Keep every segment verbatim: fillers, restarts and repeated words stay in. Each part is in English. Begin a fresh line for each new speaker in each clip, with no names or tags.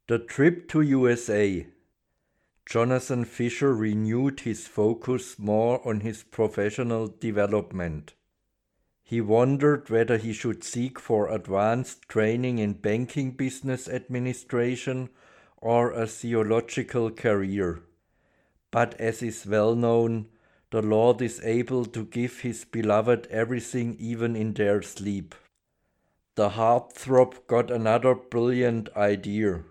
The trip to U S A. Jonathan Fisher renewed his focus more on his professional development. He wondered whether he should seek for advanced training in banking business administration or a theological career. But as is well known, the Lord is able to give his beloved everything even in their sleep. The heartthrob got another brilliant idea.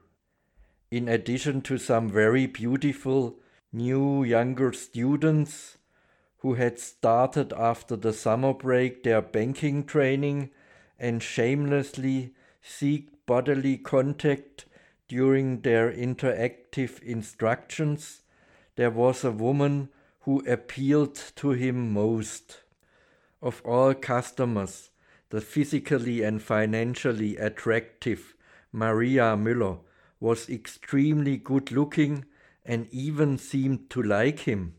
In addition to some very beautiful new younger students who had started after the summer break their banking training and shamelessly seek bodily contact during their interactive instructions, there was a woman who appealed to him most. Of all customers, the physically and financially attractive Maria Müller was extremely good-looking and even seemed to like him.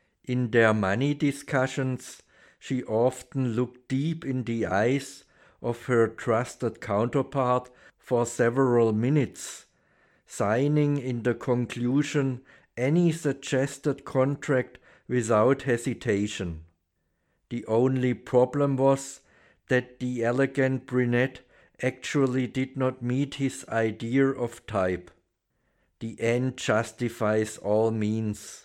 In their money discussions, she often looked deep in the eyes of her trusted counterpart for several minutes, signing in the conclusion any suggested contract without hesitation. The only problem was that the elegant brunette actually did not meet his idea of type. The end justifies all means.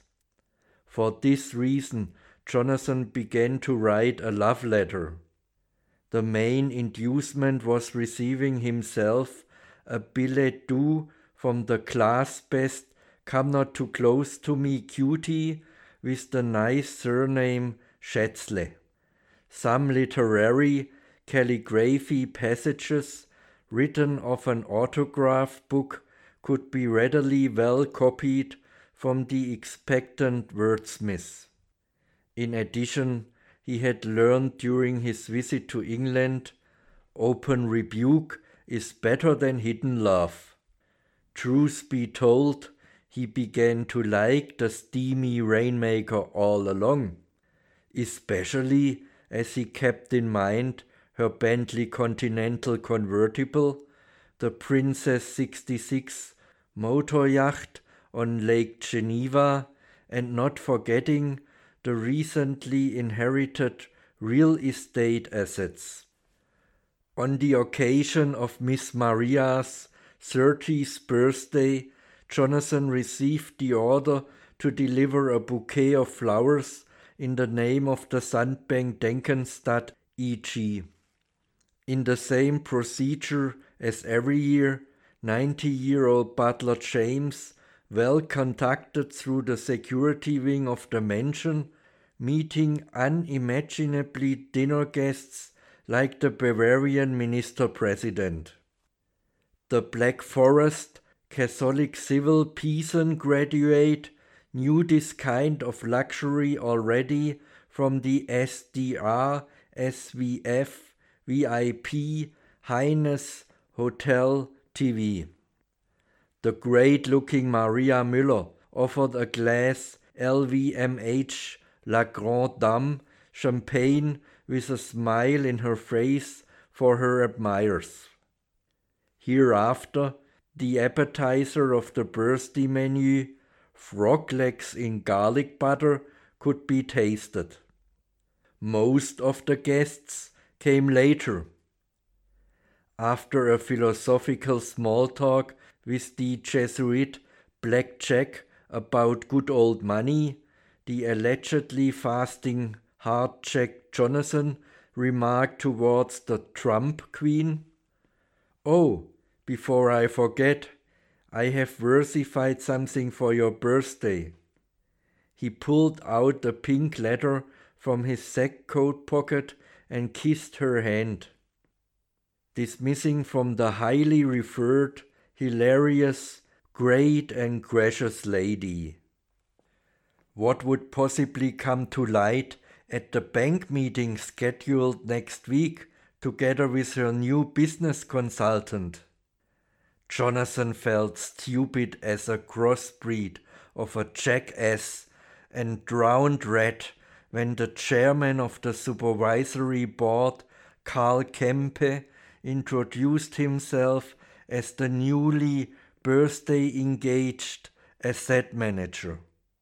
For this reason, Jonathan began to write a love letter. The main inducement was receiving himself a billet doux from the class best Come Not Too Close to Me cutie with the nice surname Schätzle. Some literary calligraphy passages written of an autograph book could be readily well copied from the expectant wordsmith. In addition, he had learned during his visit to England, open rebuke is better than hidden love. Truth be told, he began to like the steamy rainmaker all along, especially as he kept in mind her Bentley Continental convertible, the Princess sixty-six motor yacht on Lake Geneva, and not forgetting the recently inherited real estate assets. On the occasion of Miss Maria's thirtieth birthday, Jonathan received the order to deliver a bouquet of flowers in the name of the Sandbank Denkenstadt E G In the same procedure as every year, ninety-year-old butler James, well conducted through the security wing of the mansion, meeting unimaginably dinner guests like the Bavarian minister-president. The Black Forest Catholic Civil Peasant graduate knew this kind of luxury already from the S D R, S V F, V I P, Highness Hotel T V. The great-looking Maria Müller offered a glass L V M H La Grande Dame champagne with a smile in her face for her admirers. Hereafter, the appetizer of the birthday menu, frog legs in garlic butter, could be tasted. Most of the guests came later. After a philosophical small talk with the Jesuit Black Jack about good old money, the allegedly fasting hard Jack Jonathan remarked towards the Trump Queen, "Oh, before I forget, I have versified something for your birthday." He pulled out the pink letter from his sack coat pocket and kissed her hand. Dismissing from the highly referred, hilarious, great and gracious lady. What would possibly come to light at the bank meeting scheduled next week together with her new business consultant? Jonathan felt stupid as a crossbreed of a jackass and drowned rat when the chairman of the supervisory board, Karl Kempe, introduced himself as the newly birthday engaged asset manager.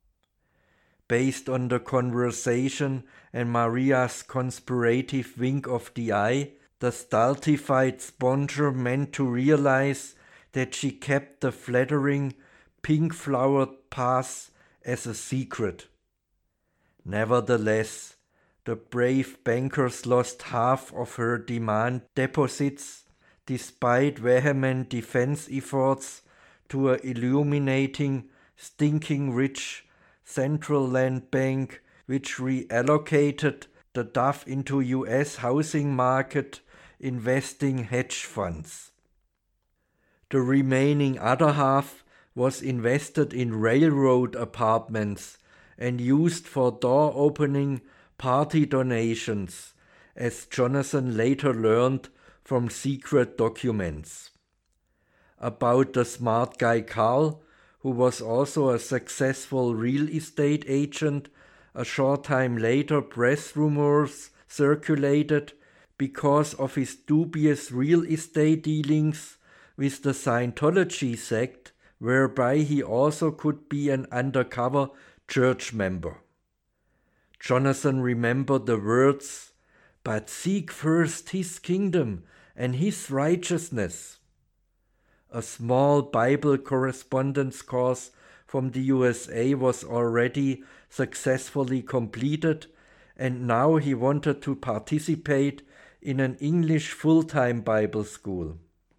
Based on the conversation and Maria's conspirative wink of the eye, the stultified sponsor meant to realize that she kept the flattering pink-flowered pass as a secret. Nevertheless, the brave bankers lost half of her demand deposits despite vehement defense efforts to a illuminating, stinking rich central land bank which reallocated the duff into U S housing market investing hedge funds. The remaining other half was invested in railroad apartments and used for door-opening party donations, as Jonathan later learned from secret documents. About the smart guy Carl, who was also a successful real estate agent, a short time later press rumors circulated because of his dubious real estate dealings with the Scientology sect, whereby he also could be an undercover church member. Jonathan remembered the words, "But seek first his kingdom and his righteousness." A small Bible correspondence course from the U S A was already successfully completed, and now he wanted to participate in an English full-time Bible school.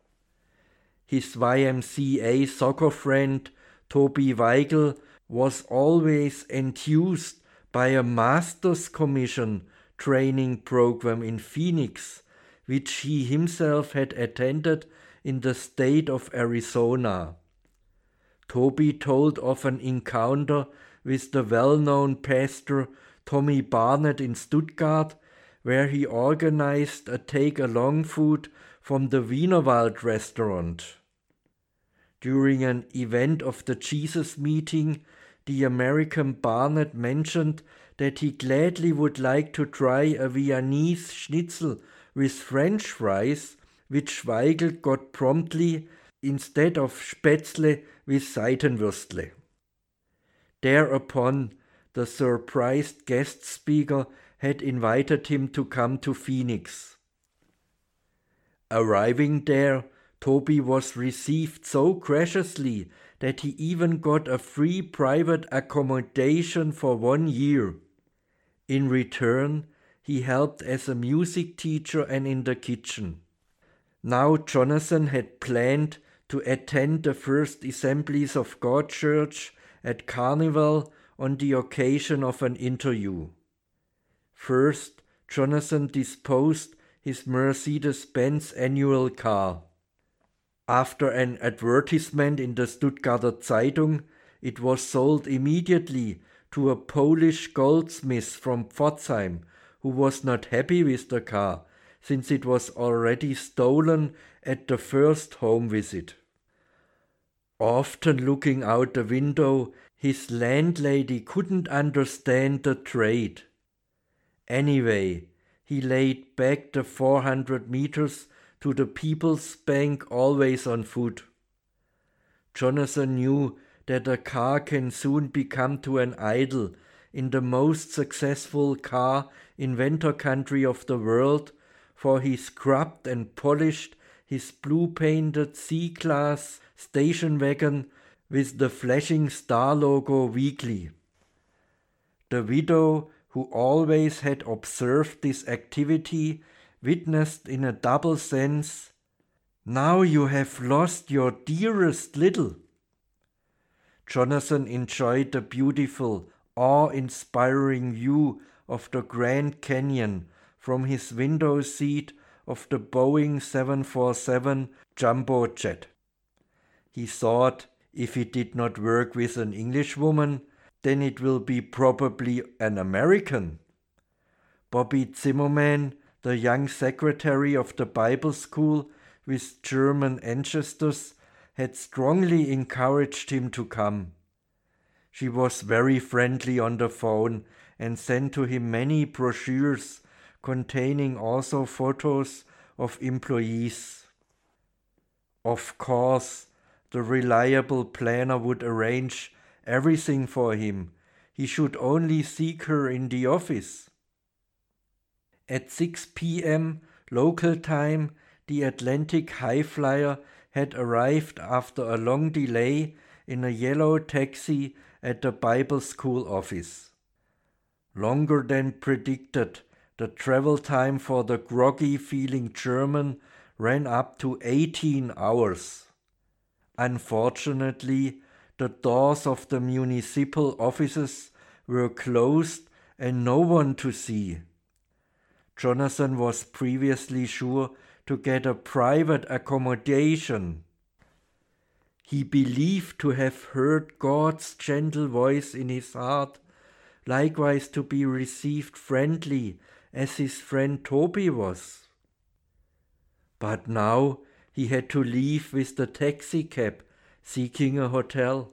His Y M C A soccer friend, Toby Weigel, was always enthused by a Master's Commission training program in Phoenix, which he himself had attended in the state of Arizona. Toby told of an encounter with the well-known pastor Tommy Barnett in Stuttgart, where he organized a take-along food from the Wienerwald restaurant. During an event of the Jesus Meeting, the American Barnett mentioned that he gladly would like to try a Viennese schnitzel with French fries, which Weigel got promptly instead of Spätzle with Seitenwürstle. Thereupon, the surprised guest speaker had invited him to come to Phoenix. Arriving there, Toby was received so graciously that he even got a free private accommodation for one year. In return, he helped as a music teacher and in the kitchen. Now Jonathan had planned to attend the first Assemblies of God Church at Carnival on the occasion of an interview. First, Jonathan disposed his Mercedes-Benz annual car. After an advertisement in the Stuttgarter Zeitung, it was sold immediately to a Polish goldsmith from Pforzheim, who was not happy with the car, since it was already stolen at the first home visit. Often looking out the window, his landlady couldn't understand the trade. Anyway, he laid back the four hundred meters to the People's Bank always on foot. Jonathan knew that a car can soon become to an idol in the most successful car inventor country of the world, for he scrubbed and polished his blue-painted C-Class station wagon with the flashing star logo weekly. The widow, who always had observed this activity, witnessed in a double sense, "Now you have lost your dearest little." Jonathan enjoyed the beautiful, awe-inspiring view of the Grand Canyon from his window seat of the Boeing seven forty-seven jumbo jet. He thought, if it did not work with an Englishwoman, then it will be probably an American. Bobby Zimmerman, the young secretary of the Bible school with German ancestors, had strongly encouraged him to come. She was very friendly on the phone and sent to him many brochures containing also photos of employees. Of course, The reliable planner would arrange everything for him. He should only seek her in the office. At six p.m. local time, the Atlantic High Flyer had arrived after a long delay in a yellow taxi at the Bible school office. Longer than predicted, the travel time for the groggy-feeling German ran up to eighteen hours. Unfortunately, the doors of the municipal offices were closed and no one to see. Jonathan was previously sure to get a private accommodation. He believed to have heard God's gentle voice in his heart, likewise to be received friendly as his friend Toby was. But now he had to leave with the taxi cab, seeking a hotel.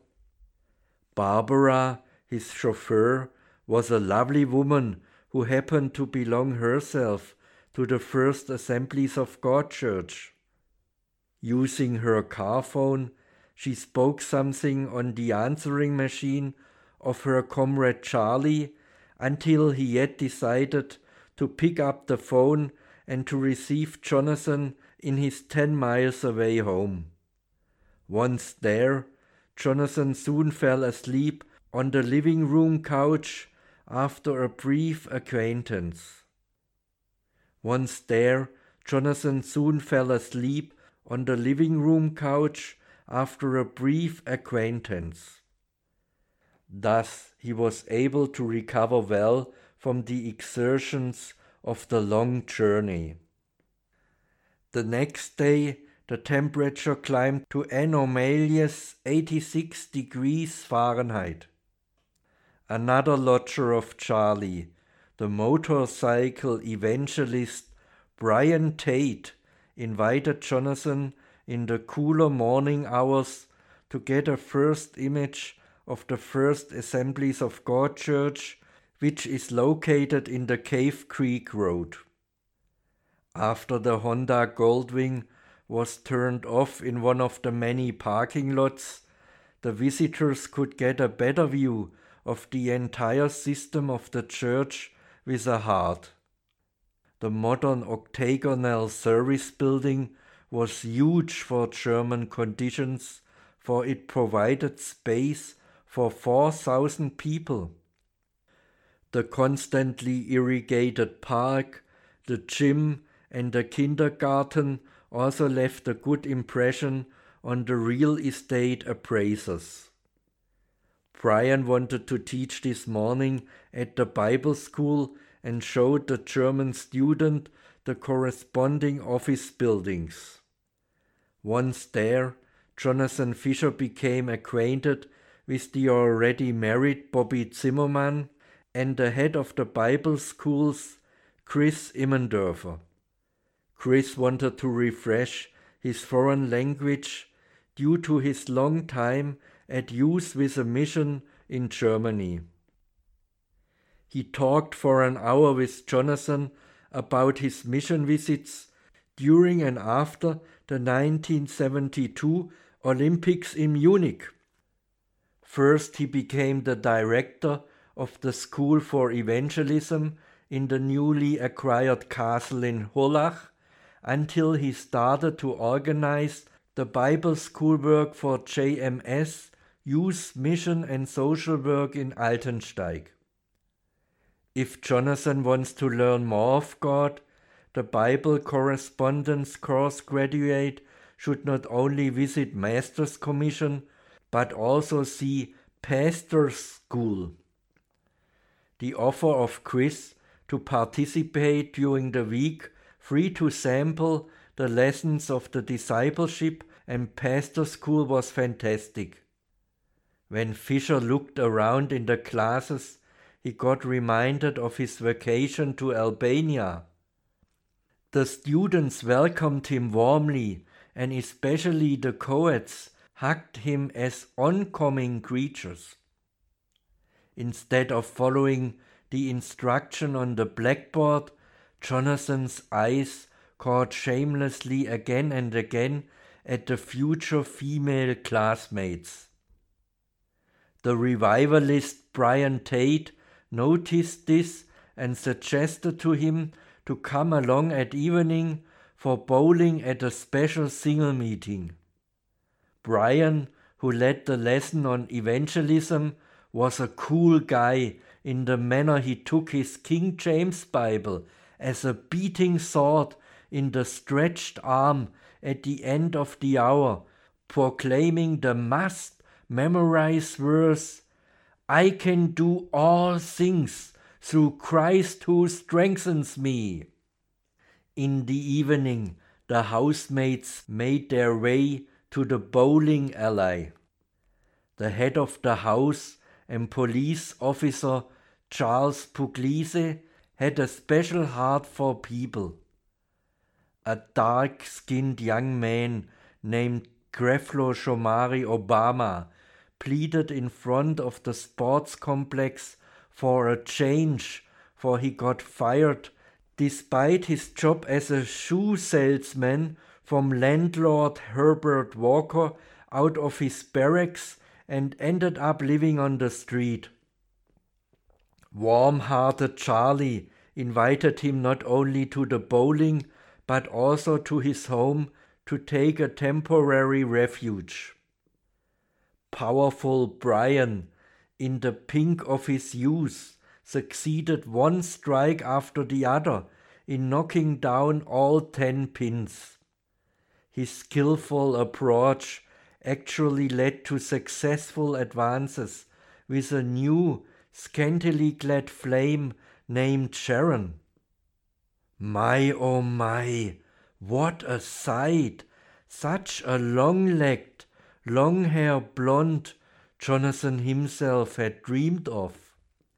Barbara, his chauffeur, was a lovely woman who happened to belong herself to the First Assemblies of God Church. Using her car phone, she spoke something on the answering machine of her comrade Charlie until he yet decided to pick up the phone and to receive Jonathan in his ten miles away home. Once there, Jonathan soon fell asleep on the living room couch after a brief acquaintance. Once there, Jonathan soon fell asleep on the living room couch after a brief acquaintance. Thus he was able to recover well from the exertions of the long journey. The next day, the temperature climbed to anomalous eighty-six degrees Fahrenheit. Another lodger of Charlie, the motorcycle evangelist Brian Tate, invited Jonathan in the cooler morning hours to get a first image of the First Assemblies of God Church, which is located in the Cave Creek Road. After the Honda Goldwing was turned off in one of the many parking lots, the visitors could get a better view of the entire system of the church with a heart. The modern octagonal service building was huge for German conditions, for it provided space for four thousand people. The constantly irrigated park, the gym, and the kindergarten also left a good impression on the real estate appraisers. Brian wanted to teach this morning at the Bible school and showed the German student the corresponding office buildings. Once there, Jonathan Fisher became acquainted with the already married Bobby Zimmerman and the head of the Bible schools, Chris Immendorfer. Chris wanted to refresh his foreign language due to his long time at use with a mission in Germany. He talked for an hour with Jonathan about his mission visits during and after the nineteen seventy-two Olympics in Munich. First, he became the director of the School for Evangelism in the newly acquired castle in Hollach, until he started to organize the Bible schoolwork for J M S, Youth Mission and Social Work in Altensteig. If Jonathan wants to learn more of God, the Bible correspondence course graduate should not only visit Master's Commission, but also see Pastor's School. The offer of Chris to participate during the week, free to sample the lessons of the discipleship and pastor school, was fantastic. When Fisher looked around in the classes, he got reminded of his vacation to Albania. The students welcomed him warmly, and especially the co-eds hugged him as oncoming creatures. Instead of following the instruction on the blackboard, Jonathan's eyes caught shamelessly again and again at the future female classmates. The revivalist Brian Tate noticed this and suggested to him to come along at evening for bowling at a special single meeting. Brian, who led the lesson on evangelism, was a cool guy in the manner he took his King James Bible as a beating sword in the stretched arm at the end of the hour, proclaiming the must memorize verse, "I can do all things through Christ who strengthens me." In the evening, the housemates made their way to the bowling alley. The head of the house and police officer, Charles Puglisi, had a special heart for people. A dark-skinned young man named Creflo Shomari Obama pleaded in front of the sports complex for a change, for he got fired despite his job as a shoe salesman from landlord Herbert Walker out of his barracks and ended up living on the street. Warm-hearted Charlie invited him not only to the bowling but also to his home to take a temporary refuge. Powerful Brian, in the pink of his youth, succeeded one strike after the other in knocking down all ten pins. His skillful approach actually led to successful advances with a new, scantily clad flame named Sharon. My oh my, what a sight! Such a long-legged, long-haired blonde Jonathan himself had dreamed of.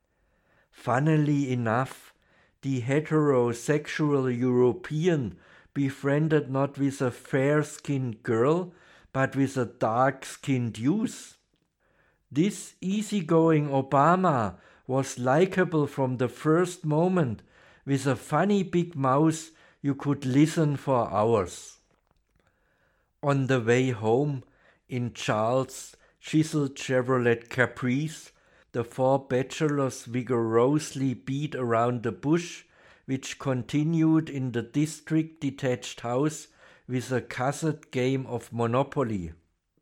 Funnily enough, the heterosexual European befriended not with a fair-skinned girl, but with a dark-skinned youth. This easygoing Obama was likable from the first moment. With a funny big mouth, you could listen for hours. On the way home, in Charles' chiseled Chevrolet Caprice, the four bachelors vigorously beat around the bush, which continued in the district detached house with a cassette game of Monopoly.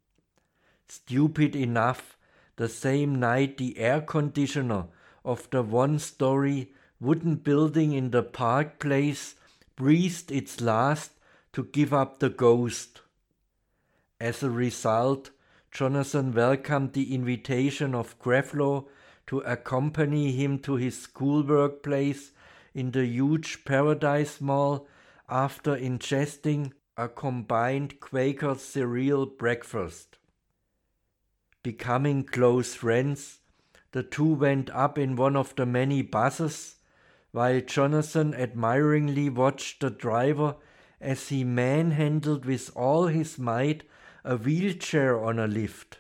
Stupid enough, the same night the air conditioner of the one-story wooden building in the Park Place breathed its last to give up the ghost. As a result, Jonathan welcomed the invitation of Creflo to accompany him to his schoolwork place in the huge Paradise Mall after ingesting a combined Quaker cereal breakfast. Becoming close friends, the two went up in one of the many buses, while Jonathan admiringly watched the driver as he manhandled with all his might a wheelchair on a lift.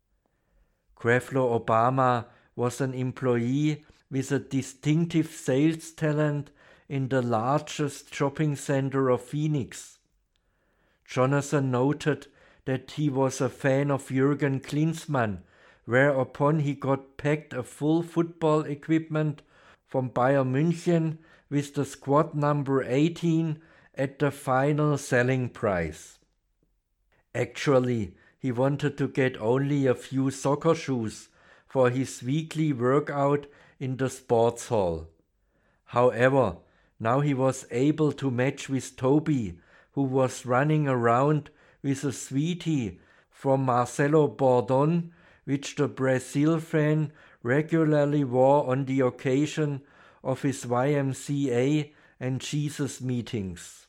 Creflo Obama was an employee with a distinctive sales talent in the largest shopping center of Phoenix. Jonathan noted that he was a fan of Jürgen Klinsmann, whereupon he got packed a full football equipment from Bayern München with the squad number eighteen at the final selling price. Actually, he wanted to get only a few soccer shoes for his weekly workout in the sports hall. However, now he was able to match with Toby, who was running around with a sweetie from Marcelo Bordon, which the Brazil fan regularly wore on the occasion of his Y M C A and Jesus meetings.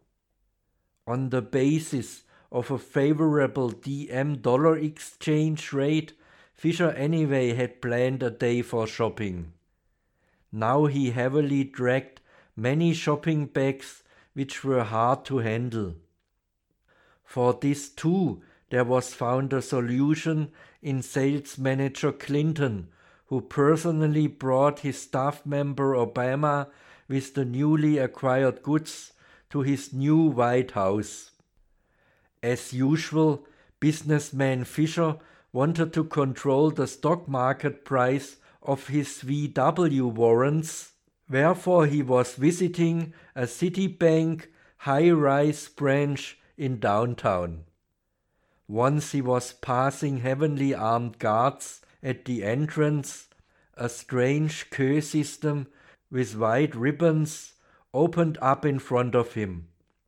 On the basis of a favorable D M dollar exchange rate, Fisher anyway had planned a day for shopping. Now he heavily dragged many shopping bags which were hard to handle. For this too, there was found a solution in sales manager Clinton, who personally brought his staff member Obama with the newly acquired goods to his new White House. As usual, businessman Fisher wanted to control the stock market price of his V W warrants, wherefore he was visiting a Citibank high-rise branch in downtown. Once he was passing heavily armed guards at the entrance, a strange queue system with white ribbons opened up in front of him.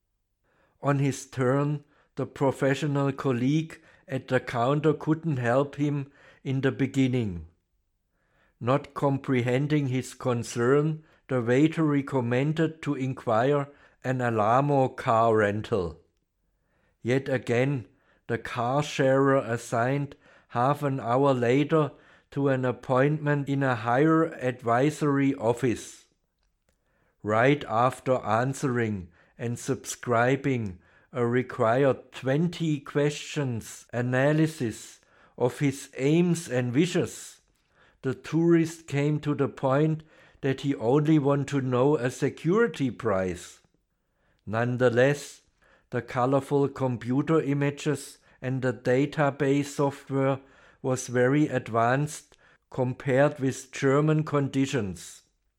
On his turn, the professional colleague at the counter couldn't help him in the beginning. Not comprehending his concern, the waiter recommended to inquire an Alamo car rental. Yet again, the car sharer assigned half an hour later to an appointment in a higher advisory office. Right after answering and subscribing a required twenty questions analysis of his aims and wishes, the tourist came to the point that he only wanted to know a security price. Nonetheless, the colorful computer images and the database software was very advanced compared with German conditions.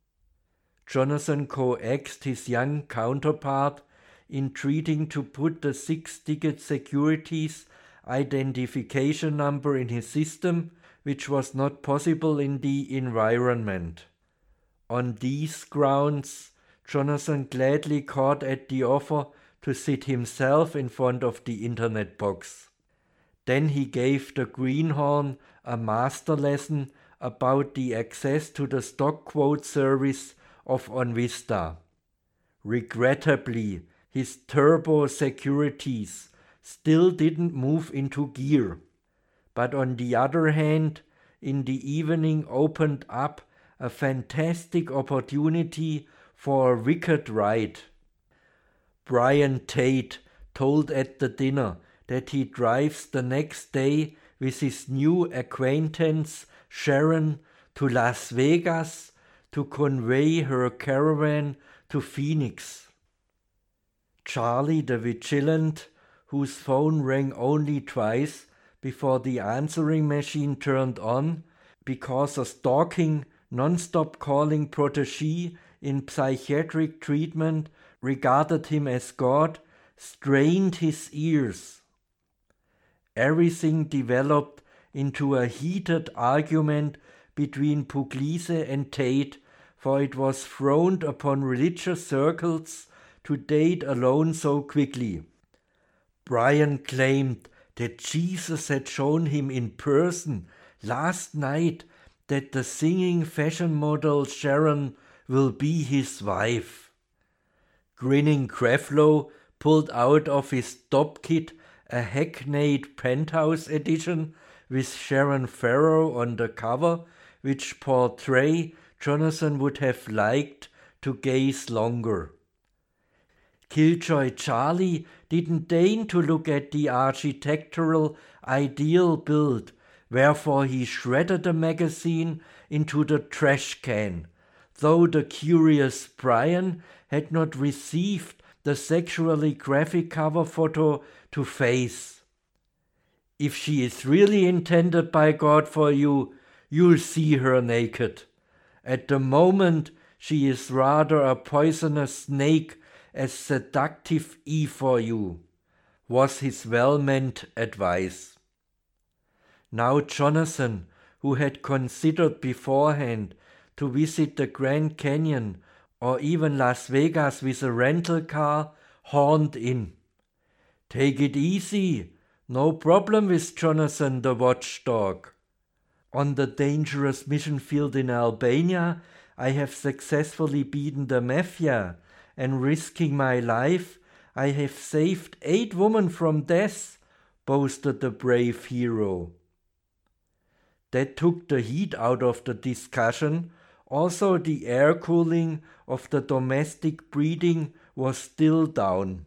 Jonathan coaxed his young counterpart, entreating to put the six-digit securities identification number in his system, which was not possible in the environment. On these grounds, Jonathan gladly caught at the offer to sit himself in front of the internet box. Then he gave the greenhorn a master lesson about the access to the stock quote service of OnVista. Regrettably, his turbo securities still didn't move into gear. But on the other hand, in the evening opened up a fantastic opportunity for a wicked ride. Brian Tate told at the dinner that he drives the next day with his new acquaintance Sharon to Las Vegas to convey her caravan to Phoenix. Charlie the Vigilant, whose phone rang only twice before the answering machine turned on because a stalking, non-stop calling protégé in psychiatric treatment regarded him as God, strained his ears. Everything developed into a heated argument between Puglisi and Tate, for it was frowned upon religious circles to date alone so quickly. Brian claimed that Jesus had shown him in person last night that the singing fashion model Sharon will be his wife. Grinning Creflo pulled out of his top kit a hackneyed penthouse edition with Sharon Farrow on the cover, which portrait Jonathan would have liked to gaze longer. Killjoy Charlie didn't deign to look at the architectural ideal build, wherefore he shredded the magazine into the trash can, though the curious Brian had not received the sexually graphic cover photo to face. If she is really intended by God for you, you'll see her naked. At the moment, she is rather a poisonous snake, as seductive E for you, was his well-meant advice. Now Jonathan, who had considered beforehand to visit the Grand Canyon or even Las Vegas with a rental car, horned in. Take it easy, no problem with Jonathan the watchdog. On the dangerous mission field in Albania, I have successfully beaten the mafia, and risking my life, I have saved eight women from death, boasted the brave hero. That took the heat out of the discussion. Also, the air cooling of the domestic breeding was still down.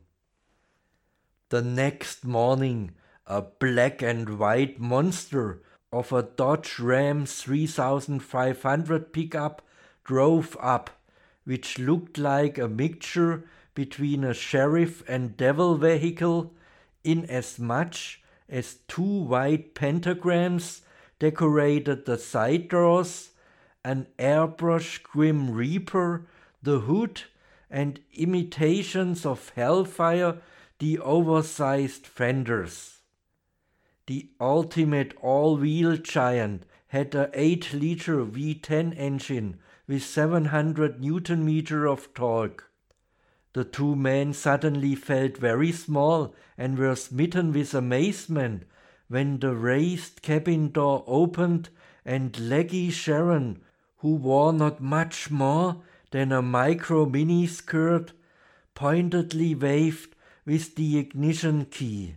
The next morning, a black and white monster of a Dodge Ram three thousand five hundred pickup drove up, which looked like a mixture between a sheriff and devil vehicle, inasmuch as two white pentagrams decorated the side doors, an airbrush Grim Reaper, the hood, and imitations of Hellfire, the oversized fenders. The ultimate all-wheel giant had a eight liter V ten engine with seven hundred newton meters of torque. The two men suddenly felt very small and were smitten with amazement when the raised cabin door opened and leggy Sharon, who wore not much more than a micro mini-skirt, pointedly waved with the ignition key.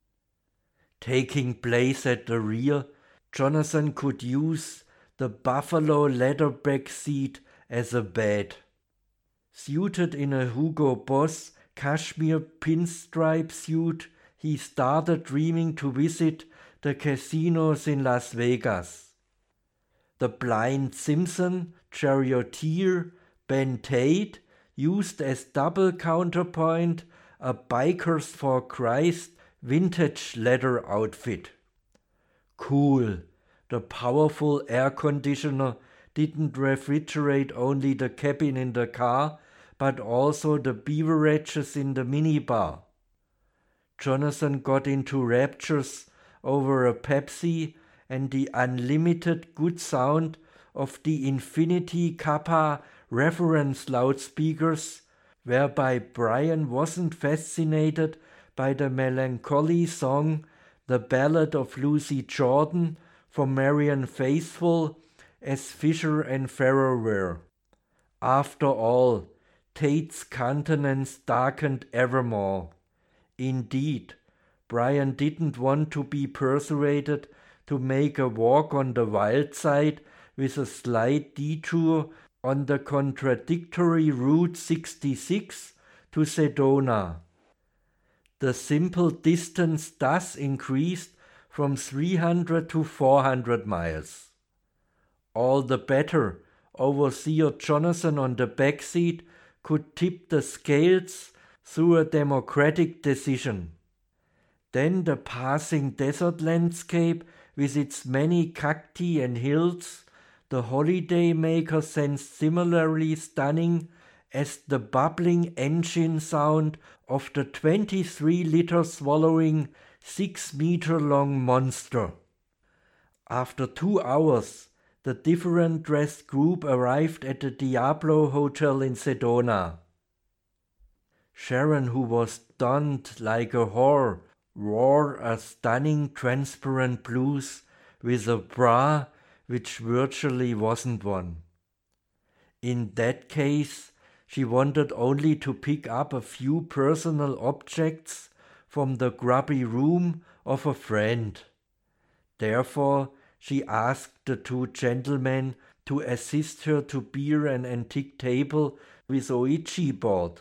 Taking place at the rear, Jonathan could use the buffalo leather back seat as a bed. Suited in a Hugo Boss cashmere pinstripe suit, he started dreaming to visit the casinos in Las Vegas. The blind Simpson, charioteer, Ben Tate, used as double counterpoint a Bikers for Christ vintage leather outfit. Cool, the powerful air conditioner didn't refrigerate only the cabin in the car, but also the beverages in the minibar. Jonathan got into raptures over a Pepsi and the unlimited good sound of the Infinity Kappa reference loudspeakers, whereby Brian wasn't fascinated by the melancholy song The Ballad of Lucy Jordan from Marianne Faithfull as Fisher and Farrer were. After all, Tate's countenance darkened evermore. Indeed, Brian didn't want to be persuaded to make a walk on the wild side with a slight detour on the contradictory Route sixty-six to Sedona. The simple distance thus increased from three hundred to four hundred miles. All the better, Overseer Jonathan on the back seat could tip the scales through a democratic decision. Then the passing desert landscape with its many cacti and hills, the holiday maker sensed similarly stunning as the bubbling engine sound of the twenty-three liter swallowing six meter long monster. After two hours, the different dressed group arrived at the Diablo Hotel in Sedona. Sharon, who was stunned like a whore, wore a stunning transparent blouse with a bra which virtually wasn't one. In that case, she wanted only to pick up a few personal objects from the grubby room of a friend. Therefore, she asked the two gentlemen to assist her to bear an antique table with Ouija board.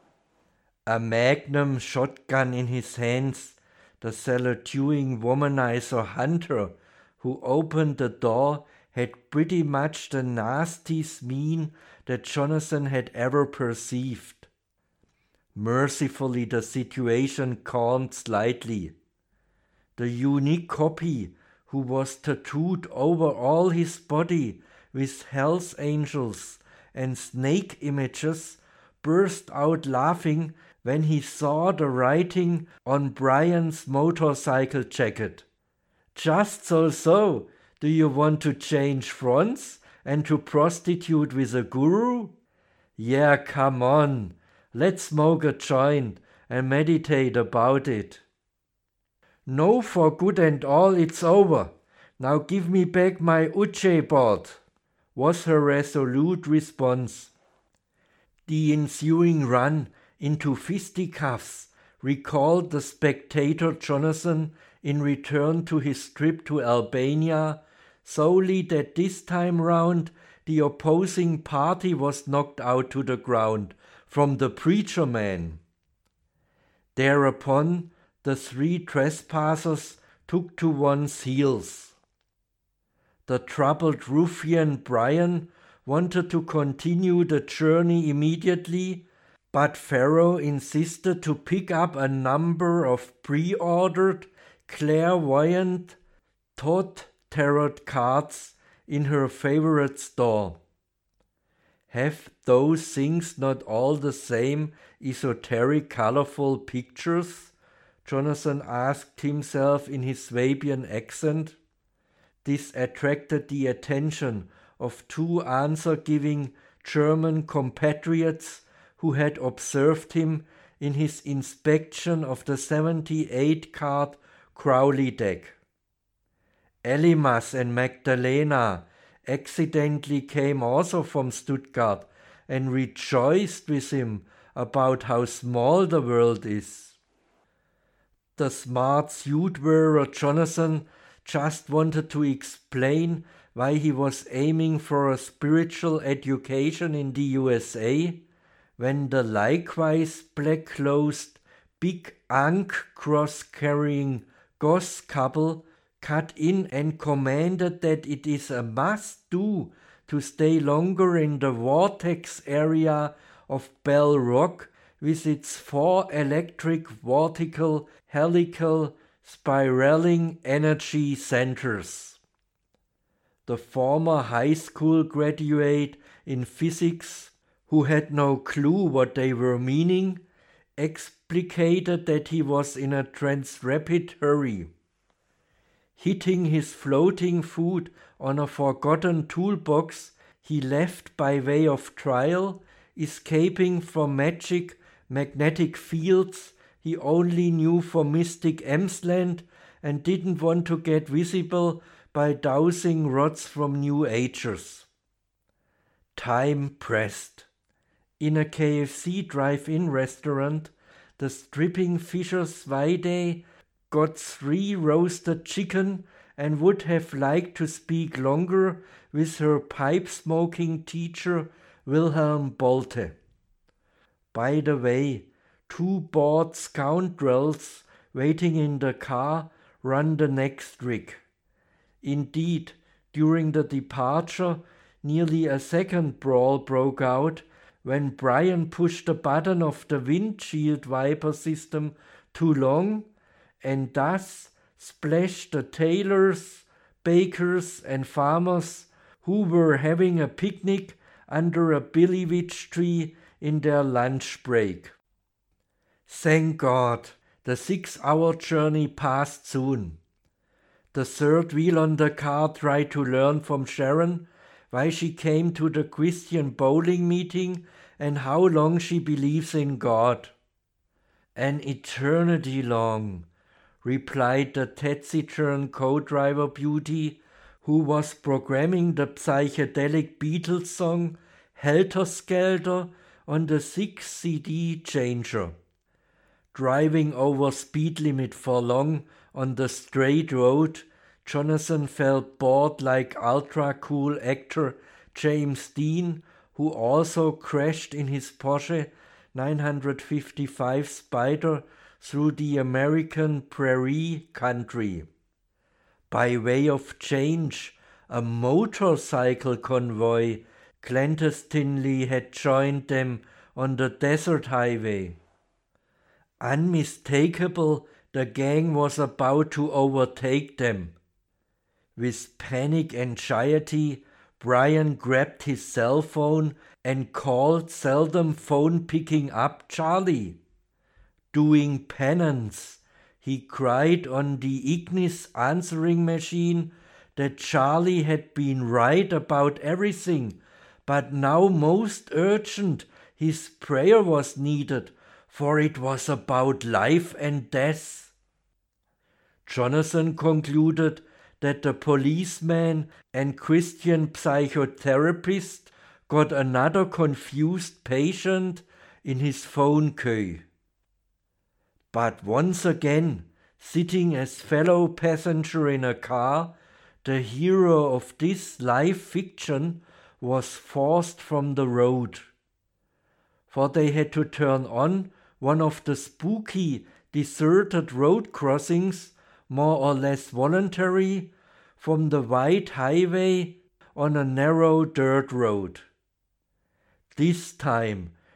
A magnum shotgun in his hands, the salad-chewing womanizer Hunter, who opened the door, had pretty much the nastiest mien that Jonathan had ever perceived. Mercifully, the situation calmed slightly. The unique copy, who was tattooed over all his body with Hell's Angels and snake images, burst out laughing when he saw the writing on Brian's motorcycle jacket. Just so-so, do you want to change fronts and to prostitute with a guru? Yeah, come on, let's smoke a joint and meditate about it. No, for good and all, it's over. Now give me back my Ouija board, was her resolute response. The ensuing run into fisticuffs recalled the spectator Jonathan in return to his trip to Albania, solely that this time round the opposing party was knocked out to the ground from the preacher man. Thereupon the three trespassers took to one's heels. The troubled ruffian Brian wanted to continue the journey immediately, but Pharaoh insisted to pick up a number of pre-ordered, clairvoyant Thoth tarot cards in her favorite store. Have those things not all the same esoteric, colorful pictures? Jonathan asked himself in his Swabian accent. This attracted the attention of two answer-giving German compatriots who had observed him in his inspection of the seventy-eight card Crowley deck. Elimas and Magdalena accidentally came also from Stuttgart and rejoiced with him about how small the world is. The smart suit wearer Jonathan just wanted to explain why he was aiming for a spiritual education in the U S A, when the likewise black-clothed, big Ankh cross-carrying Goss couple cut in and commanded that it is a must-do to stay longer in the vortex area of Bell Rock with its four electric vertical, helical, spiraling energy centers. The former high school graduate in physics, who had no clue what they were meaning, explicated that he was in a transrapid hurry. Hitting his floating foot on a forgotten toolbox he left by way of trial, escaping from magic magnetic fields he only knew from Mystic Emsland and didn't want to get visible by dowsing rods from New Agers. Time pressed. In a K F C drive-in restaurant, the stripping Fischer Zweide got three roasted chicken and would have liked to speak longer with her pipe-smoking teacher Wilhelm Bolte. By the way, two bored scoundrels waiting in the car run the next rig. Indeed, during the departure, nearly a second brawl broke out when Brian pushed the button of the windshield wiper system too long and thus splashed the tailors, bakers and farmers who were having a picnic under a billywitch tree in their lunch break. Thank God, the six-hour journey passed soon. The third wheel on the car tried to learn from Sharon why she came to the Christian bowling meeting and how long she believes in God. An eternity long, replied the taciturn co-driver beauty, who was programming the psychedelic Beatles song Helter Skelter on the six C D changer. Driving over speed limit for long on the straight road, Jonathan felt bored like ultra-cool actor James Dean, who also crashed in his Porsche nine fifty-five Spider through the American prairie country. By way of change, a motorcycle convoy clandestinely had joined them on the desert highway. Unmistakable, the gang was about to overtake them. With panic anxiety, Brian grabbed his cell phone and called seldom phone-picking up Charlie. Doing penance, he cried on the Ignis answering machine that Charlie had been right about everything, but now most urgent, his prayer was needed, for it was about life and death. Jonathan concluded that the policeman and Christian psychotherapist got another confused patient in his phone queue. But once again, sitting as fellow passenger in a car, the hero of this life fiction was forced from the road. For they had to turn on one of the spooky, deserted road crossings, more or less voluntary, from the wide highway on a narrow dirt road. This time,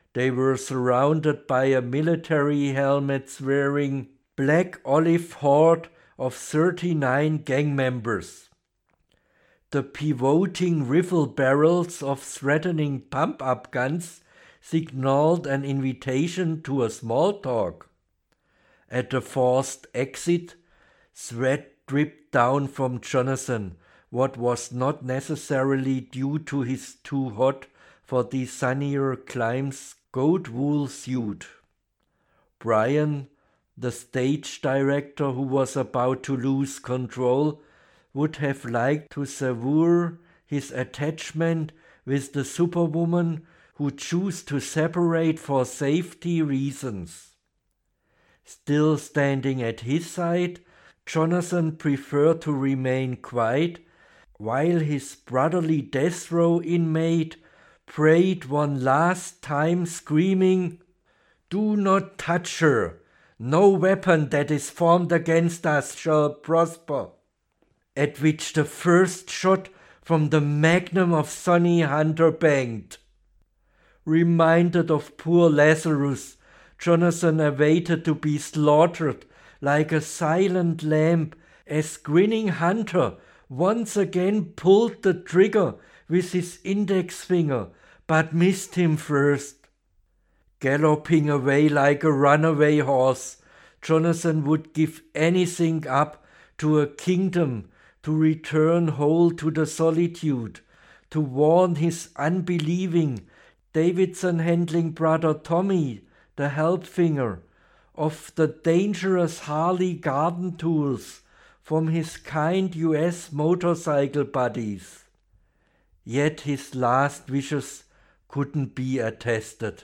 They were surrounded by a military helmets-wearing black olive horde of thirty-nine gang members. The pivoting rifle barrels of threatening pump-up guns signaled an invitation to a small talk. At the forced exit, sweat dripped down from Jonathan, what was not necessarily due to his too hot for the sunnier climes goat wool suit. Brian, the stage director who was about to lose control, would have liked to sever his attachment with the superwoman who chose to separate for safety reasons. Still standing at his side, Jonathan preferred to remain quiet while his brotherly death row inmate prayed one last time, screaming, "Do not touch her! No weapon that is formed against us shall prosper." At which the first shot from the magnum of Sonny Hunter banged. Reminded of poor Lazarus, Jonathan awaited to be slaughtered like a silent lamb as grinning Hunter once again pulled the trigger with his index finger, but missed him first. Galloping away like a runaway horse, Jonathan would give anything up to a kingdom, to return whole to the solitude, to warn his unbelieving Davidson-handling brother Tommy, the help-finger, of the dangerous Harley garden tools from his kind U S motorcycle buddies. Yet his last wishes couldn't be attested.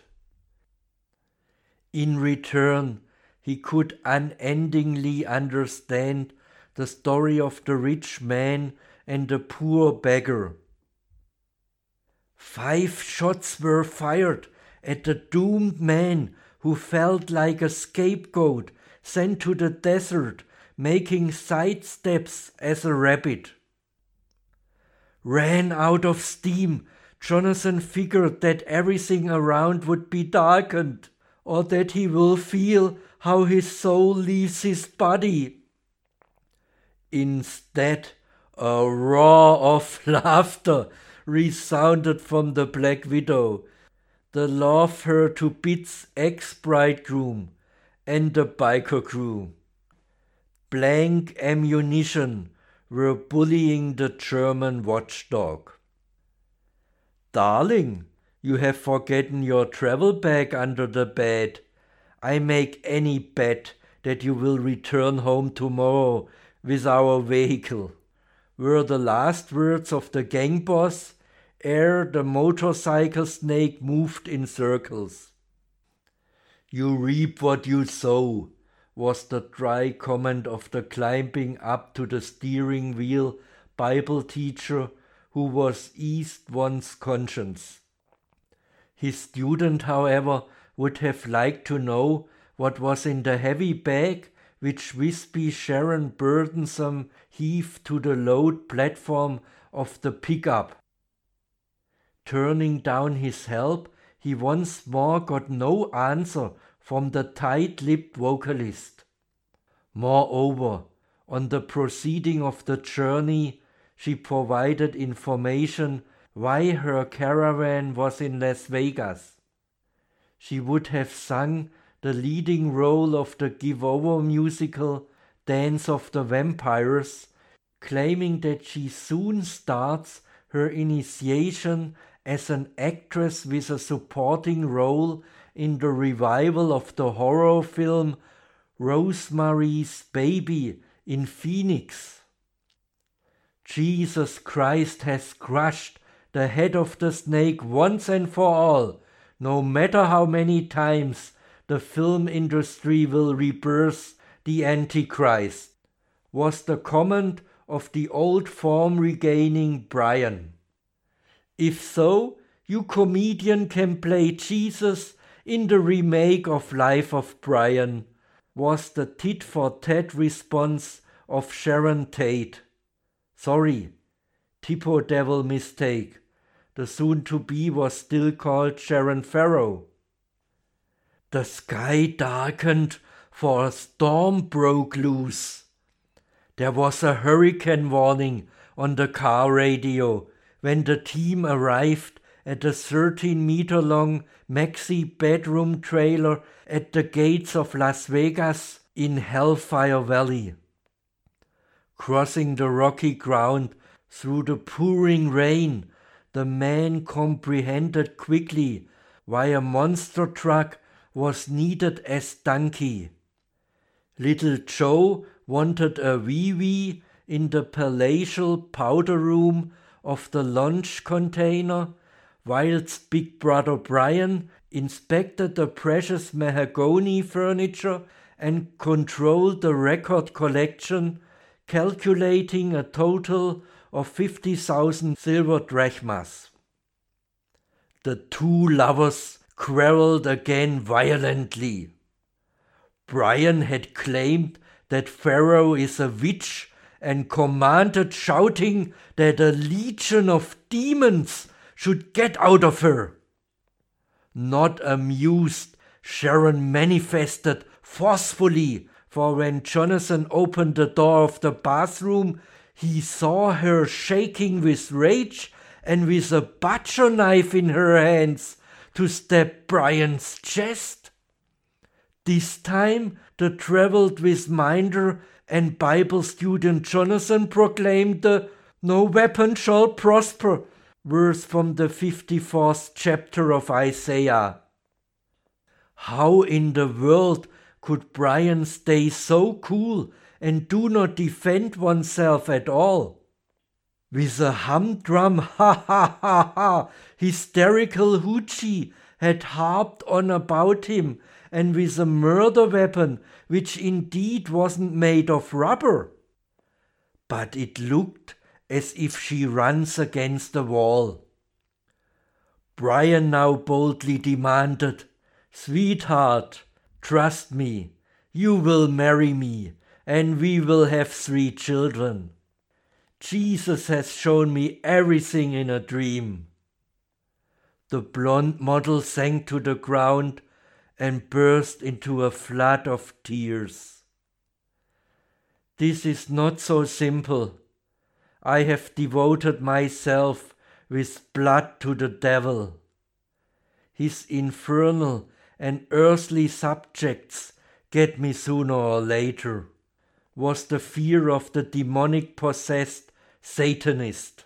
In return, he could unendingly understand the story of the rich man and the poor beggar. Five shots were fired at the doomed man who felt like a scapegoat sent to the desert, making sidesteps as a rabbit. Ran out of steam, Jonathan figured that everything around would be darkened, or that he will feel how his soul leaves his body. Instead, a roar of laughter resounded from the Black Widow, the love her to bits ex-bridegroom, and the biker crew. Blank ammunition were bullying the German watchdog. "Darling, you have forgotten your travel bag under the bed. I make any bet that you will return home tomorrow with our vehicle," were the last words of the gang boss ere the motorcycle snake moved in circles. "You reap what you sow," was the dry comment of the climbing up to the steering wheel Bible teacher who was eased one's conscience. His student, however, would have liked to know what was in the heavy bag which wispy Sharon burdensome heaved to the load platform of the pickup. Turning down his help, he once more got no answer from the tight-lipped vocalist. Moreover, on the proceeding of the journey, she provided information why her caravan was in Las Vegas. She would have sung the leading role of the give-over musical Dance of the Vampires, claiming that she soon starts her initiation as an actress with a supporting role in the revival of the horror film Rosemary's Baby in Phoenix. Jesus Christ has crushed the head of the snake once and for all, no matter how many times the film industry will rebirth the Antichrist, was the comment of the old form-regaining Brian. If so, you comedian can play Jesus in the remake of Life of Brian, was the tit-for-tat response of Sharon Tate. Sorry, typo devil mistake. The soon-to-be was still called Sharon Farrow. The sky darkened, for a storm broke loose. There was a hurricane warning on the car radio when the team arrived at a thirteen meter long maxi bedroom trailer at the gates of Las Vegas in Hellfire Valley. Crossing the rocky ground through the pouring rain, the man comprehended quickly why a monster truck was needed as donkey. Little Joe wanted a wee-wee in the palatial powder room of the lunch container, whilst Big Brother Brian inspected the precious mahogany furniture and controlled the record collection, calculating a total of fifty thousand silver drachmas. The two lovers quarreled again violently. Brian had claimed that Pharaoh is a witch and commanded, shouting that a legion of demons should get out of her. Not amused, Sharon manifested forcefully, for when Jonathan opened the door of the bathroom, he saw her shaking with rage and with a butcher knife in her hands to stab Brian's chest. This time the travelled with Minder and Bible student Jonathan proclaimed the "No weapon shall prosper" verse from the fifty-fourth chapter of Isaiah. How in the world could Brian stay so cool and do not defend oneself at all? With a humdrum ha ha ha ha, hysterical hoochie had harped on about him, and with a murder weapon which indeed wasn't made of rubber. But it looked as if she runs against the wall. Brian now boldly demanded, "Sweetheart, trust me, you will marry me, and we will have three children. Jesus has shown me everything in a dream." The blonde model sank to the ground and burst into a flood of tears. "This is not so simple. I have devoted myself with blood to the devil. His infernal and earthly subjects get me sooner or later," was the fear of the demonic-possessed Satanist.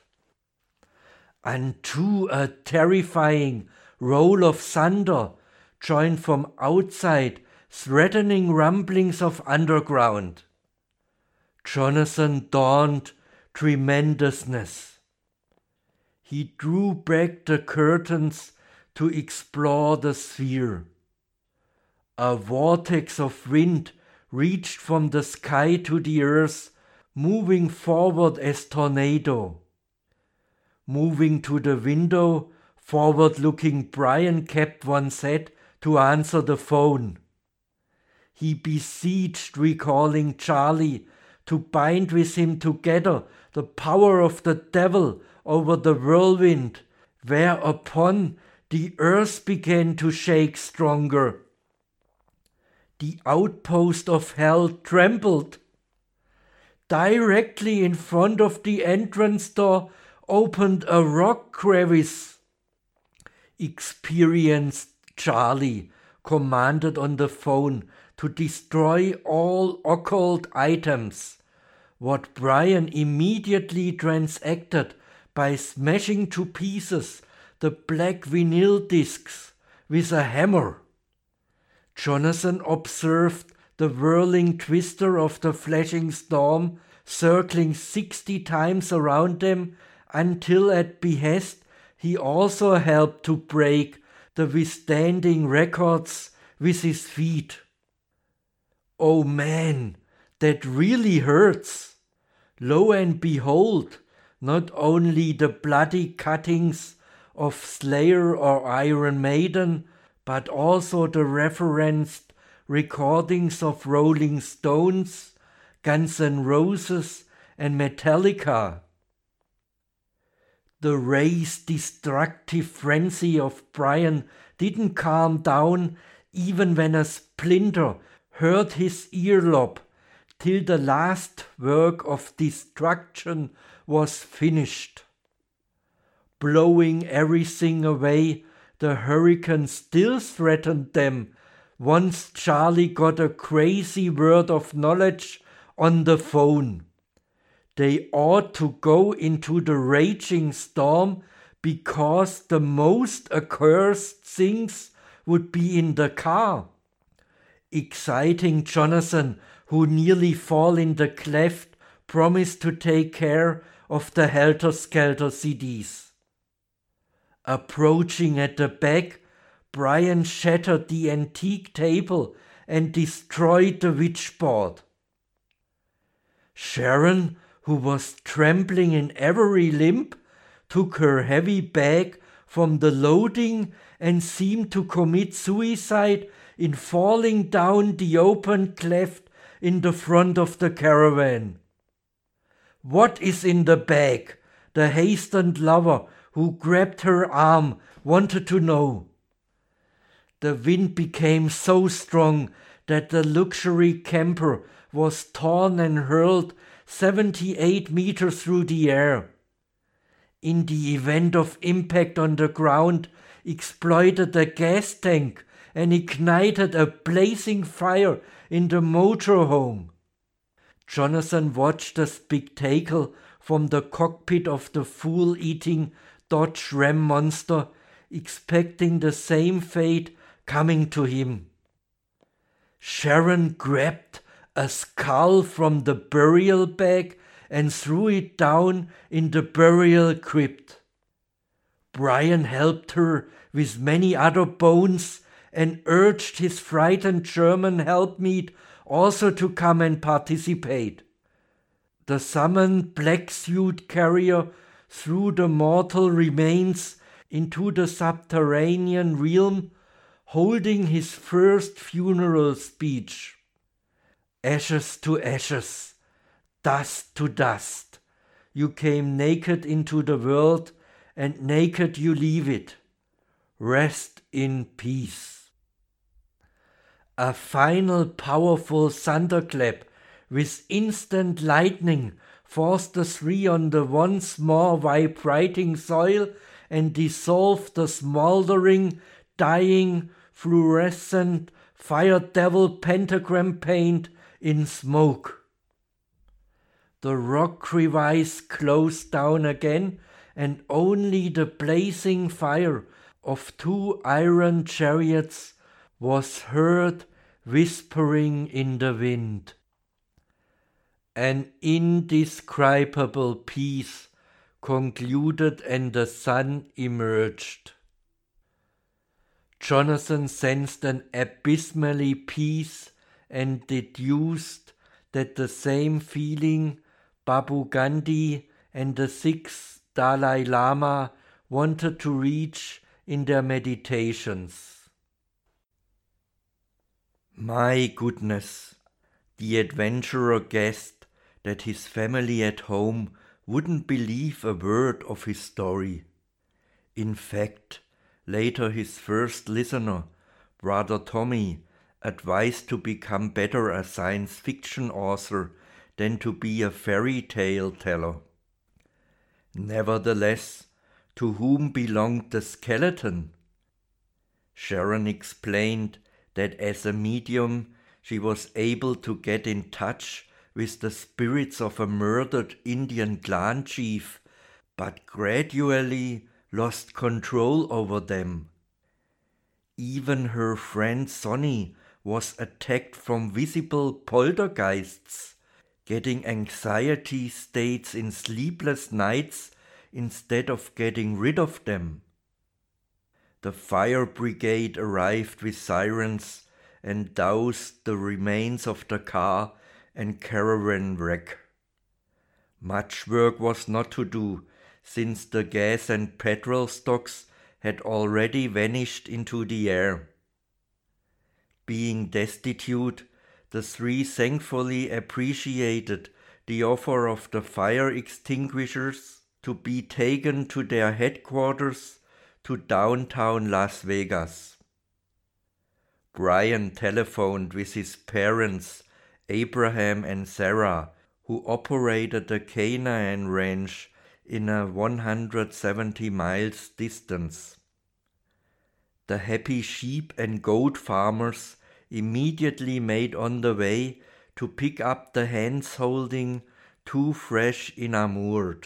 Unto a terrifying roll of thunder joined from outside threatening rumblings of underground. Jonathan donned tremendousness. He drew back the curtains to explore the sphere. A vortex of wind reached from the sky to the earth, moving forward as tornado. Moving to the window, forward-looking Brian kept one's head to answer the phone. He beseeched recalling Charlie to bind with him together the power of the devil over the whirlwind, whereupon the earth began to shake stronger. The outpost of hell trembled. Directly in front of the entrance door opened a rock crevice. Experienced Charlie commanded on the phone to destroy all occult items, what Brian immediately transacted by smashing to pieces the black vinyl discs with a hammer. Jonathan observed the whirling twister of the flashing storm circling sixty times around them, until at behest he also helped to break the withstanding records with his feet. Oh man, that really hurts. Lo and behold, not only the bloody cuttings of Slayer or Iron Maiden, but also the referenced recordings of Rolling Stones, Guns N' Roses, and Metallica. The race destructive frenzy of Brian didn't calm down even when a splinter hurt his earlobe, till the last work of destruction was finished. Blowing everything away, the hurricane still threatened them once Charlie got a crazy word of knowledge on the phone. They ought to go into the raging storm because the most accursed things would be in the car. Exciting Jonathan, who nearly fall in the cleft, promised to take care of the helter-skelter C Ds. Approaching at the back, Brian shattered the antique table and destroyed the witchboard. Sharon, who was trembling in every limb, took her heavy bag from the loading and seemed to commit suicide in falling down the open cleft in the front of the caravan. "What is in the bag?" the hastened lover, who grabbed her arm, wanted to know. The wind became so strong that the luxury camper was torn and hurled seventy-eight meters through the air. In the event of impact on the ground, exploded a gas tank and ignited a blazing fire in the motorhome. Jonathan watched the spectacle from the cockpit of the fool-eating Dodge Ram monster, expecting the same fate coming to him. Sharon grabbed a skull from the burial bag and threw it down in the burial crypt. Brian helped her with many other bones and urged his frightened German helpmeet also to come and participate. The summoned black suit carrier threw the mortal remains into the subterranean realm, holding his first funeral speech. "Ashes to ashes, dust to dust. You came naked into the world, and naked you leave it. Rest in peace." A final powerful thunderclap with instant lightning forced the three on the once more vibrating soil and dissolved the smoldering, dying, fluorescent, fire devil pentagram paint in smoke. The rock crevice closed down again, and only the blazing fire of two iron chariots was heard whispering in the wind. An indescribable peace concluded and the sun emerged. Jonathan sensed an abysmally peace and deduced that the same feeling Babu Gandhi and the sixth Dalai Lama wanted to reach in their meditations. My goodness, the adventurer guessed that his family at home wouldn't believe a word of his story. In fact, later his first listener, Brother Tommy, advised to become better a science fiction author than to be a fairy tale teller. Nevertheless, to whom belonged the skeleton? Sharon explained that as a medium she was able to get in touch with the spirits of a murdered Indian clan chief, but gradually lost control over them. Even her friend Sonny was attacked from visible poltergeists, getting anxiety states in sleepless nights instead of getting rid of them. The fire brigade arrived with sirens and doused the remains of the car and caravan wreck. Much work was not to do, since the gas and petrol stocks had already vanished into the air. Being destitute, the three thankfully appreciated the offer of the fire extinguishers to be taken to their headquarters to downtown Las Vegas. Brian telephoned with his parents, Abraham and Sarah, who operated a Canaan ranch in a one hundred seventy miles distance. The happy sheep and goat farmers immediately made on the way to pick up the hens holding two fresh inamured.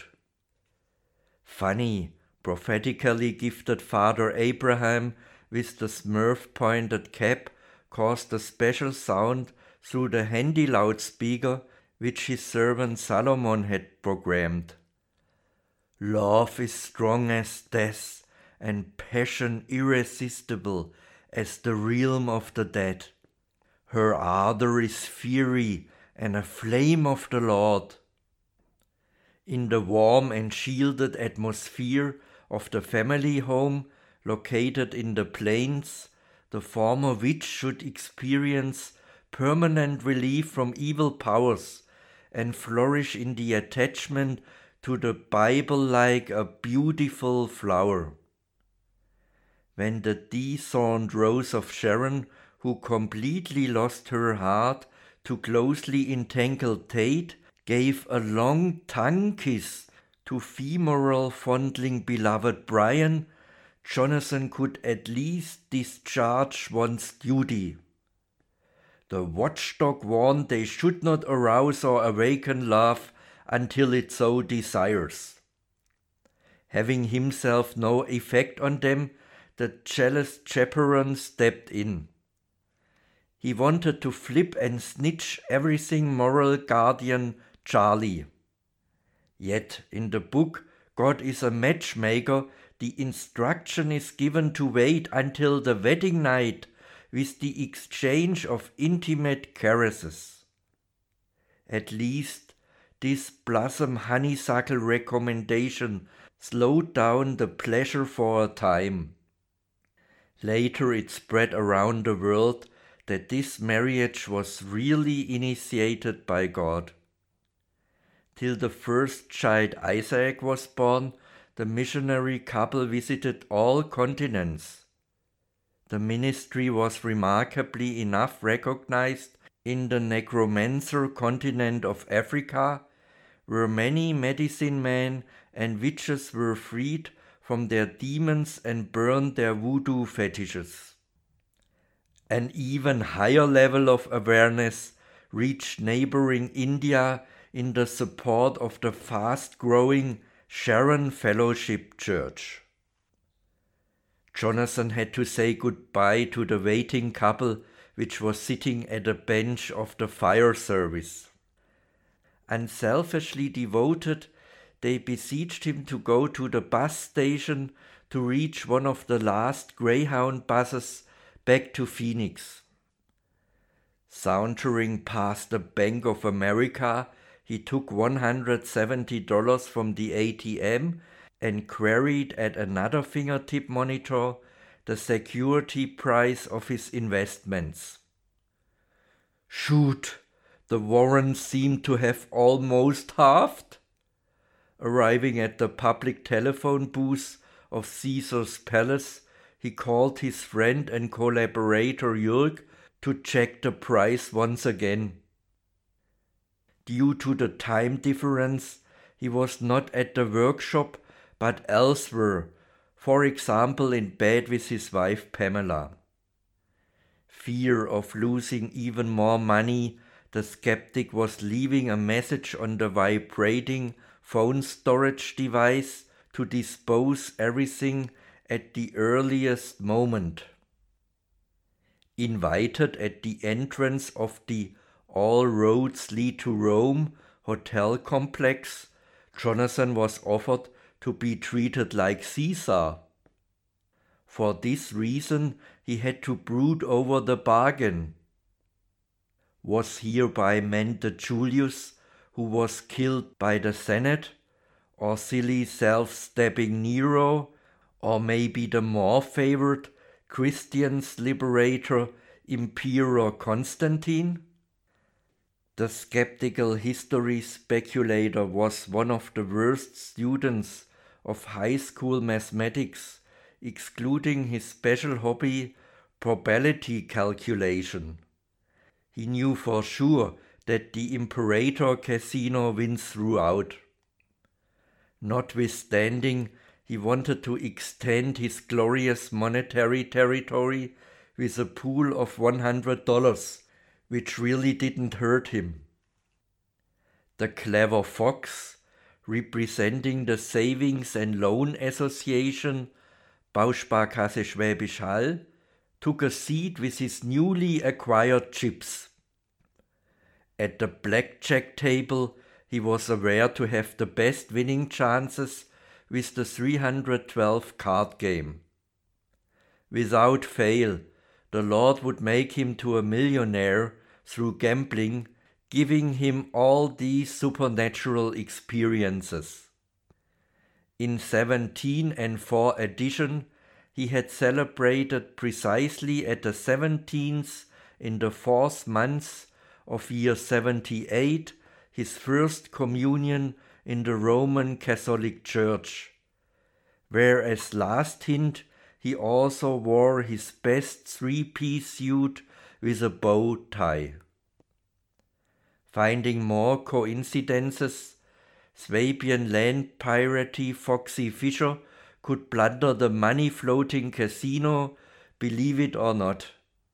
Funny, prophetically gifted Father Abraham with the Smurf-pointed cap caused a special sound through the handy loudspeaker which his servant Solomon had programmed. Love is strong as death, and passion irresistible as the realm of the dead. Her ardor is fiery and a flame of the Lord. In the warm and shielded atmosphere of the family home located in the plains, the former witch should experience permanent relief from evil powers and flourish in the attachment to the Bible like a beautiful flower. When the dethroned Rose of Sharon, who completely lost her heart to closely entangled Tate, gave a long tongue kiss to femoral fondling beloved Brian, Jonathan could at least discharge one's duty. The watchdog warned they should not arouse or awaken love until it so desires. Having himself no effect on them, the jealous chaperone stepped in. He wanted to flip and snitch everything moral guardian Charlie. Yet in the book God is a matchmaker, the instruction is given to wait until the wedding night with the exchange of intimate caresses. At least this blossom honeysuckle recommendation slowed down the pleasure for a time. Later it spread around the world that this marriage was really initiated by God. Till the first child Isaac was born, the missionary couple visited all continents. The ministry was remarkably enough recognized in the necromancer continent of Africa, where many medicine men and witches were freed from their demons and burned their voodoo fetishes. An even higher level of awareness reached neighboring India in the support of the fast-growing Sharon Fellowship Church. Jonathan had to say goodbye to the waiting couple which was sitting at a bench of the fire service. Unselfishly devoted, they beseeched him to go to the bus station to reach one of the last Greyhound buses back to Phoenix. Sauntering past the Bank of America, he took one hundred seventy dollars from the A T M and queried at another fingertip monitor the security price of his investments. Shoot, the warrants seemed to have almost halved. Arriving at the public telephone booth of Caesar's Palace, he called his friend and collaborator Jörg to check the price once again. Due to the time difference, he was not at the workshop but elsewhere, for example in bed with his wife Pamela. Fear of losing even more money, the skeptic was leaving a message on the vibrating phone storage device to dispose everything at the earliest moment. Invited at the entrance of the All Roads Lead to Rome hotel complex, Jonathan was offered to be treated like Caesar. For this reason, he had to brood over the bargain. Was hereby meant the Julius who was killed by the Senate, or silly self-stabbing Nero, or maybe the more favored Christian's liberator Emperor Constantine? The skeptical history speculator was one of the worst students of high school mathematics, excluding his special hobby, probability calculation. He knew for sure that the Imperator Casino wins throughout. Notwithstanding, he wanted to extend his glorious monetary territory with a pool of one hundred dollars, which really didn't hurt him. The clever fox, representing the Savings and Loan Association, Bausparkasse Schwäbisch Hall, took a seat with his newly acquired chips. At the blackjack table, he was aware to have the best winning chances with the three hundred twelve card game. Without fail, the Lord would make him to a millionaire through gambling, giving him all these supernatural experiences. In seventeen and four edition, he had celebrated precisely at the seventeenth in the fourth month of year seventy-eight his first communion in the Roman Catholic Church, whereas last hint he also wore his best three-piece suit with a bow tie. Finding more coincidences, Swabian land piratey Foxy Fischer could plunder the money-floating casino, believe it or not.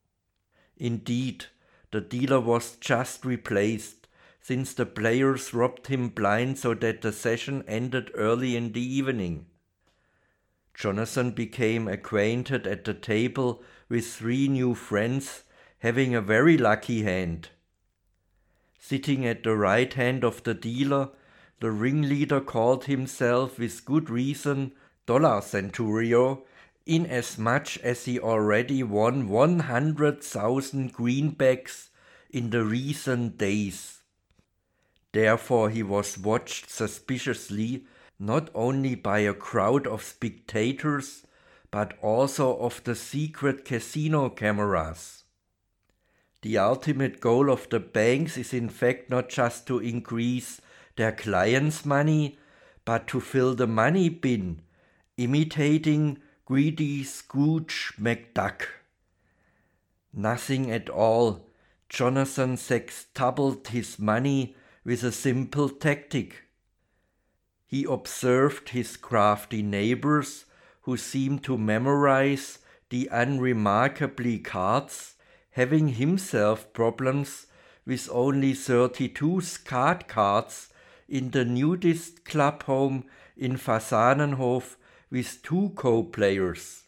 Indeed, the dealer was just replaced, since the players robbed him blind so that the session ended early in the evening. Jonathan became acquainted at the table with three new friends, having a very lucky hand. Sitting at the right hand of the dealer, the ringleader called himself with good reason Dollar Centurio, inasmuch as he already won one hundred thousand greenbacks in the recent days. Therefore he was watched suspiciously not only by a crowd of spectators, but also of the secret casino cameras. The ultimate goal of the banks is in fact not just to increase their clients' money, but to fill the money bin, imitating greedy Scrooge McDuck. Nothing at all. Jonathan sextupled his money with a simple tactic. He observed his crafty neighbors, who seemed to memorize the unremarkably cards, having himself problems with only thirty-two card cards in the nudist club home in Fasanenhof with two co-players.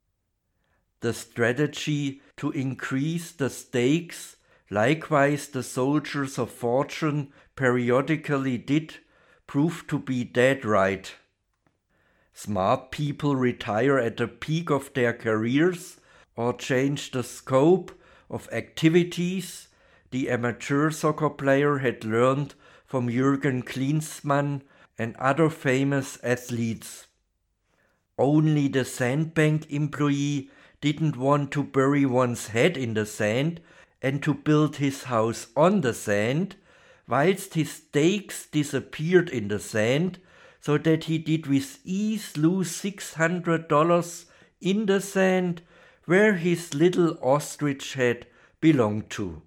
The strategy to increase the stakes, likewise the soldiers of fortune periodically did, proved to be dead right. Smart people retire at the peak of their careers or change the scope of activities the amateur soccer player had learned from Jürgen Klinsmann and other famous athletes. Only the sandbank employee didn't want to bury one's head in the sand and to build his house on the sand, whilst his stakes disappeared in the sand, so that he did with ease lose six hundred dollars in the sand where his little ostrich head belonged to.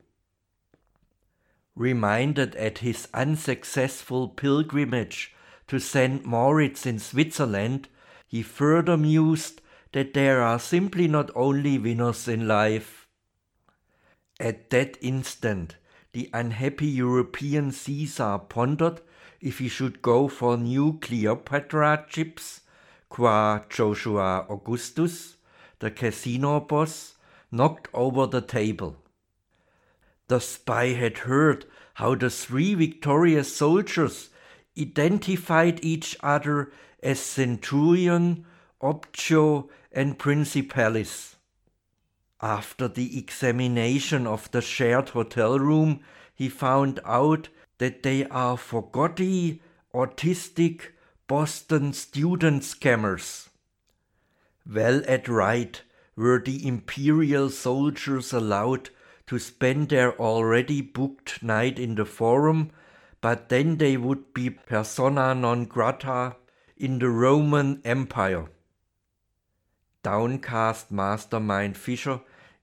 Reminded at his unsuccessful pilgrimage to Saint Moritz in Switzerland, he further mused that there are simply not only winners in life. At that instant, the unhappy European Caesar pondered if he should go for new Cleopatra chips, qua Joshua Augustus, the casino boss, knocked over the table. The spy had heard how the three victorious soldiers identified each other as Centurion, Obtio, and Principalis. After the examination of the shared hotel room, he found out that they are forgotty, autistic Boston student scammers. Well and right were the imperial soldiers allowed to spend their already booked night in the Forum, but then they would be persona non grata in the Roman Empire. Downcast mastermind Fischer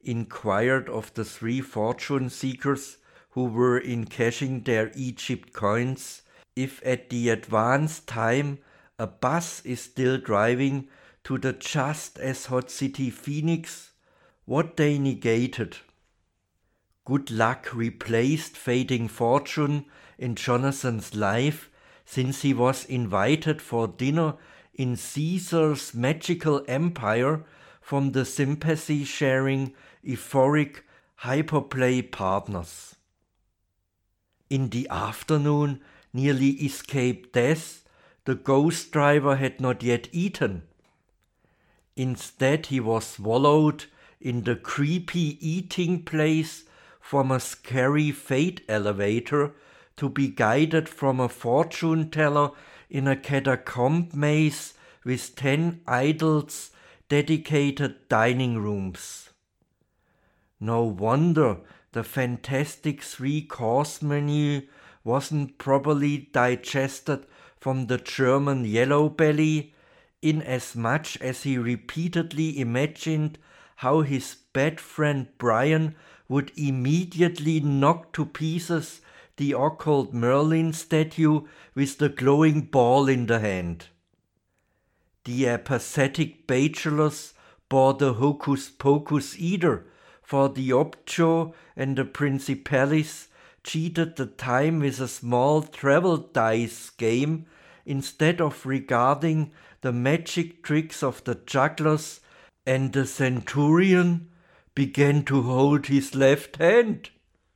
inquired of the three fortune seekers who were in cashing their Egypt coins if at the advanced time a bus is still driving to the just as hot city Phoenix, what they negated. Good luck replaced fading fortune in Jonathan's life, since he was invited for dinner in Caesar's magical empire from the sympathy-sharing, euphoric hyperplay partners. In the afternoon, nearly escaped death, the ghost driver had not yet eaten. Instead, he was swallowed in the creepy eating place from a scary fate elevator to be guided from a fortune teller in a catacomb maze with ten idols dedicated dining rooms. No wonder the fantastic three-course menu wasn't properly digested from the German yellow belly, inasmuch as he repeatedly imagined how his bad friend Brian would immediately knock to pieces the occult Merlin statue with the glowing ball in the hand. The apathetic bachelors bore the hocus pocus either, for the Opcho and the Principalis cheated the time with a small travel dice game instead of regarding the magic tricks of the jugglers, and the centurion began to hold his left hand.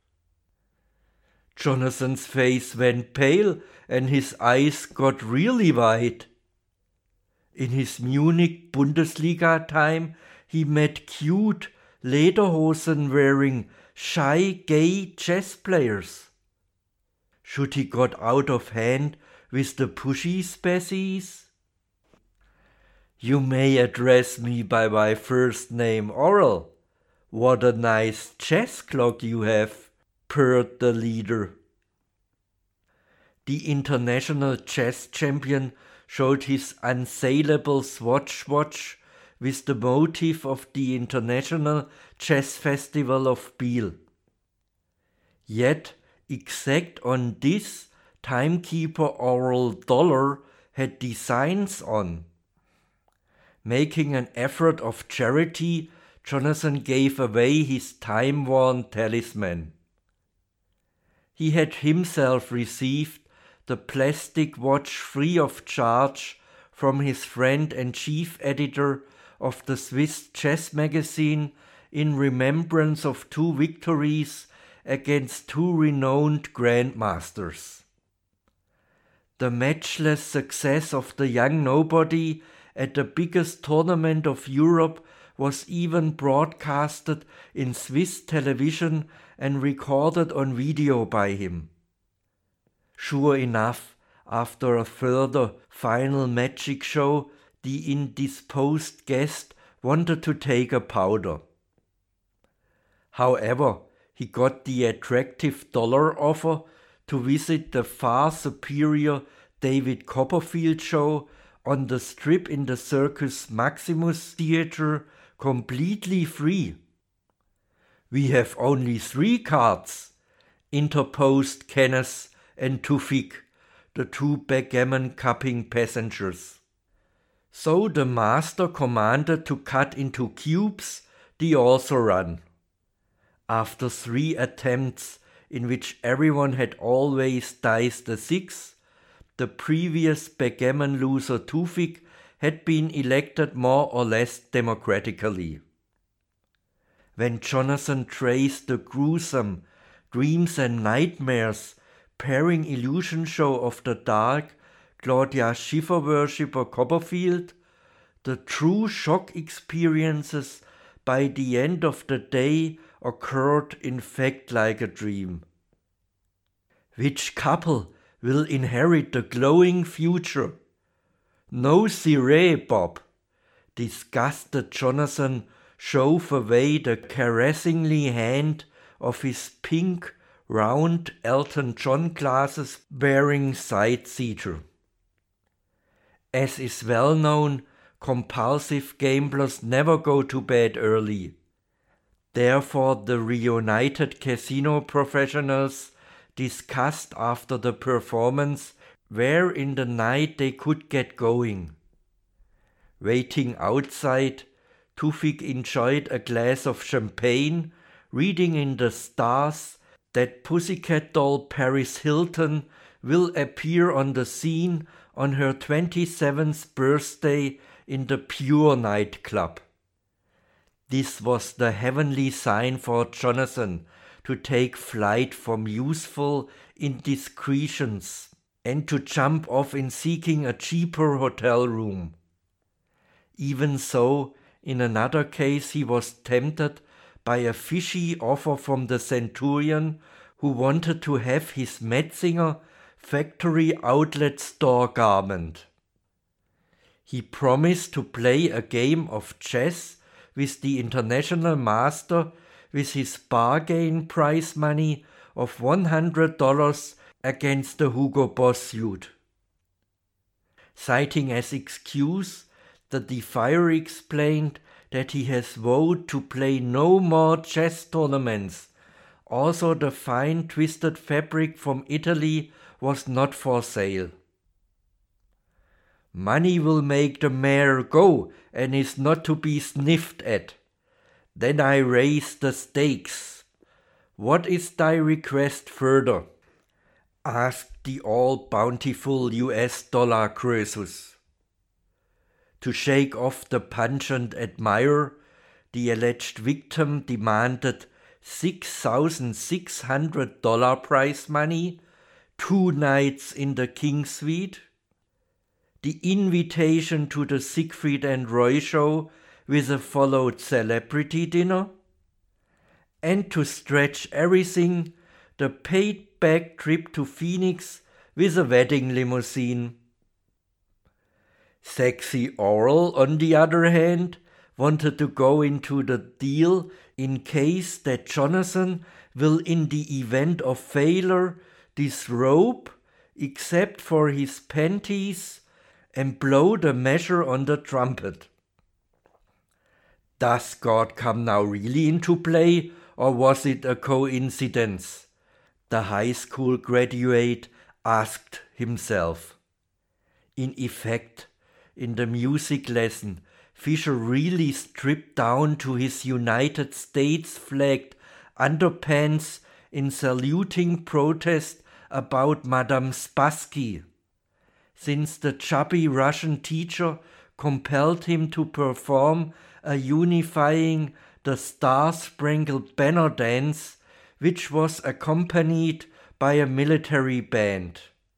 Jonathan's face went pale and his eyes got really wide. In his Munich Bundesliga time, he met cute, lederhosen-wearing, shy, gay chess players. Should he got out of hand with the pushy species? You may address me by my first name, Oral. What a nice chess clock you have, purred the leader. The international chess champion showed his unsaleable Swatch watch with the motif of the International Chess Festival of Biel. Yet, exact on this, timekeeper Oral Dollar had designs on. Making an effort of charity, Jonathan gave away his time-worn talisman. He had himself received the plastic watch free of charge from his friend and chief editor of the Swiss chess magazine in remembrance of two victories against two renowned grandmasters. The matchless success of the young nobody at the biggest tournament of Europe was even broadcasted in Swiss television and recorded on video by him. Sure enough, after a further final magic show, the indisposed guest wanted to take a powder. However, he got the attractive dollar offer to visit the far superior David Copperfield show on the strip in the Circus Maximus Theatre completely free. We have only three cards, interposed Kenneth and Tufik, the two backgammon-cupping passengers. So the master commanded to cut into cubes the also run. After three attempts in which everyone had always diced a six, the previous backgammon loser Tufik had been elected more or less democratically. When Jonathan traced the gruesome Dreams and Nightmares pairing illusion show of the dark Claudia Schiffer worshipper Copperfield, the true shock experiences by the end of the day occurred in fact like a dream. Which couple will inherit the glowing future? No siree, Bob. Disgusted Jonathan shove away the caressingly hand of his pink, round Elton John glasses wearing side-seater. As is well known, compulsive gamblers never go to bed early. Therefore, the reunited casino professionals discussed after the performance where in the night they could get going. Waiting outside, Tufik enjoyed a glass of champagne, reading in the stars that Pussycat doll Paris Hilton will appear on the scene on her twenty-seventh birthday in the Pure nightclub. This was the heavenly sign for Jonathan to take flight from youthful indiscretions and to jump off in seeking a cheaper hotel room. Even so, in another case he was tempted by a fishy offer from the centurion who wanted to have his Metzinger factory outlet store garment. He promised to play a game of chess with the international master with his bargain prize money of one hundred dollars against the Hugo Boss suit. Citing as excuse, the defier explained that he has vowed to play no more chess tournaments. Also, the fine twisted fabric from Italy was not for sale. Money will make the mare go and is not to be sniffed at. Then I raise the stakes. What is thy request further? Asked the all-bountiful U S dollar Croesus. To shake off the pungent admirer, the alleged victim demanded six thousand six hundred dollars prize money, two nights in the King Suite, the invitation to the Siegfried and Roy show with a followed celebrity dinner, and to stretch everything, the paid-back trip to Phoenix with a wedding limousine. Sexy Oral, on the other hand, wanted to go into the deal in case that Jonathan will, in the event of failure, disrobe, except for his panties, and blow the measure on the trumpet. Does God come now really into play, or was it a coincidence? The high school graduate asked himself. In effect, in the music lesson, Fischer really stripped down to his United States flagged underpants in saluting protest about Madame Spassky, since the chubby Russian teacher compelled him to perform a unifying the Star-Spangled Banner dance, which was accompanied by a military band.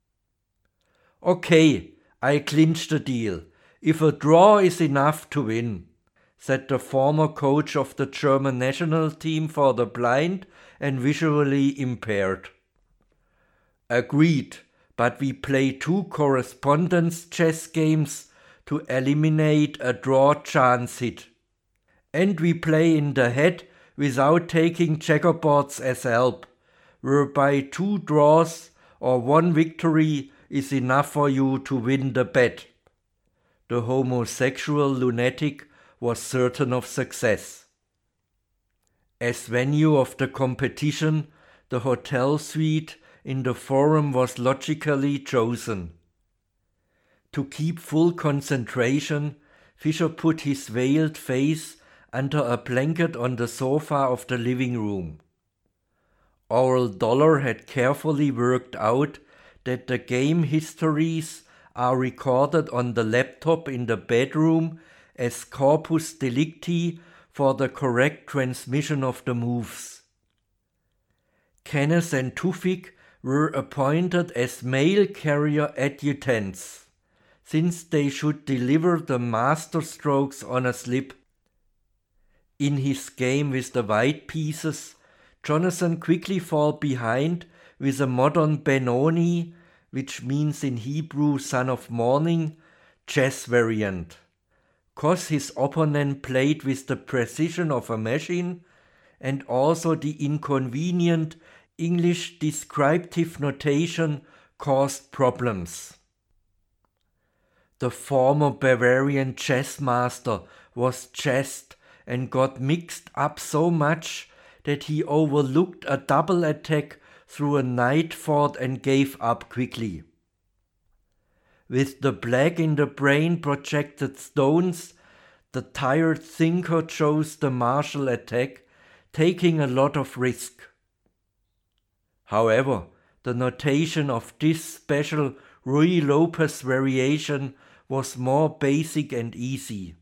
Okay, I clinch the deal. If a draw is enough to win, said the former coach of the German national team for the blind and visually impaired. Agreed, but we play two correspondence chess games to eliminate a draw chance hit. And we play in the head without taking checkerboards as help, whereby two draws or one victory is enough for you to win the bet. The homosexual lunatic was certain of success. As venue of the competition, the hotel suite in the Forum was logically chosen. To keep full concentration, Fischer put his veiled face under a blanket on the sofa of the living room. Oral Dollar had carefully worked out that the game histories are recorded on the laptop in the bedroom as corpus delicti for the correct transmission of the moves. Kenneth and Tufik were appointed as mail carrier adjutants, since they should deliver the master strokes on a slip. In his game with the white pieces, Jonathan quickly fell behind with a modern Benoni, which means in Hebrew son of morning, chess variant. Cause his opponent played with the precision of a machine and also the inconvenient English descriptive notation caused problems. The former Bavarian chess master was chessed and got mixed up so much that he overlooked a double attack through a knight fort and gave up quickly. With the black in the brain projected stones, the tired thinker chose the martial attack, taking a lot of risk. However, the notation of this special Ruy Lopez variation was more basic and easy.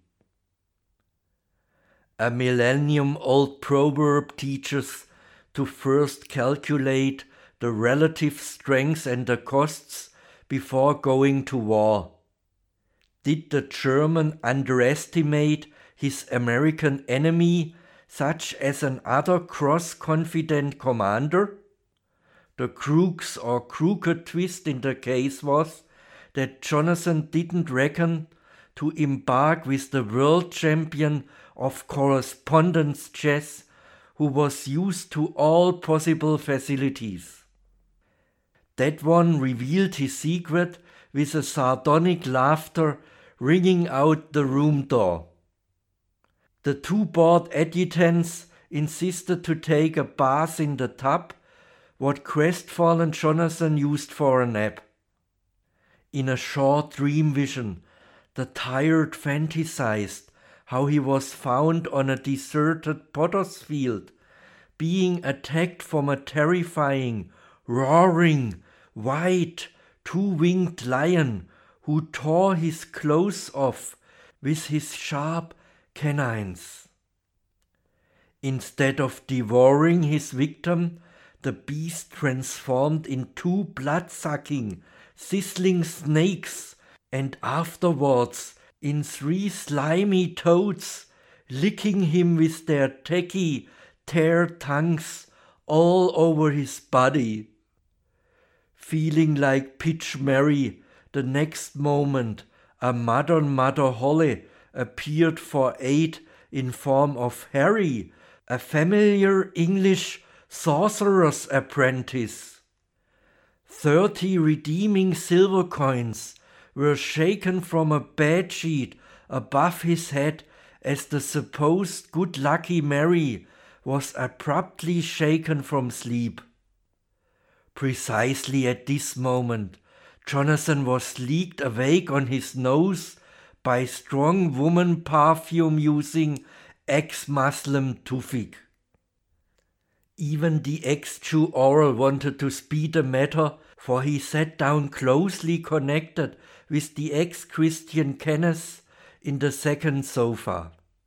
A millennium-old proverb teaches to first calculate the relative strengths and the costs before going to war. Did the German underestimate his American enemy, such as another cross-confident commander? The crux or crooked twist in the case was that Jonathan didn't reckon to embark with the world champion of correspondence chess, who was used to all possible facilities. That one revealed his secret with a sardonic laughter ringing out the room door. The two bored adjutants insisted to take a bath in the tub, what crestfallen Jonathan used for a nap. In a short dream vision, the tired fantasized how he was found on a deserted potter's field, being attacked from a terrifying, roaring, white, two-winged lion who tore his clothes off with his sharp canines. Instead of devouring his victim, the beast transformed into blood-sucking, sizzling snakes, and afterwards in three slimy toads, licking him with their tacky, tear tongues all over his body. Feeling like Pitch Mary, the next moment a modern Mother Holle appeared for aid in form of Harry, a familiar English sorcerer's apprentice. Thirty redeeming silver coins were shaken from a bed sheet above his head as the supposed good-lucky Mary was abruptly shaken from sleep. Precisely at this moment, Jonathan was leaked awake on his nose by strong woman perfume-using ex-Muslim Tufik. Even the ex-Jew Oral wanted to speed the matter, for he sat down closely connected with the ex-Christian Kenneth in the second sofa.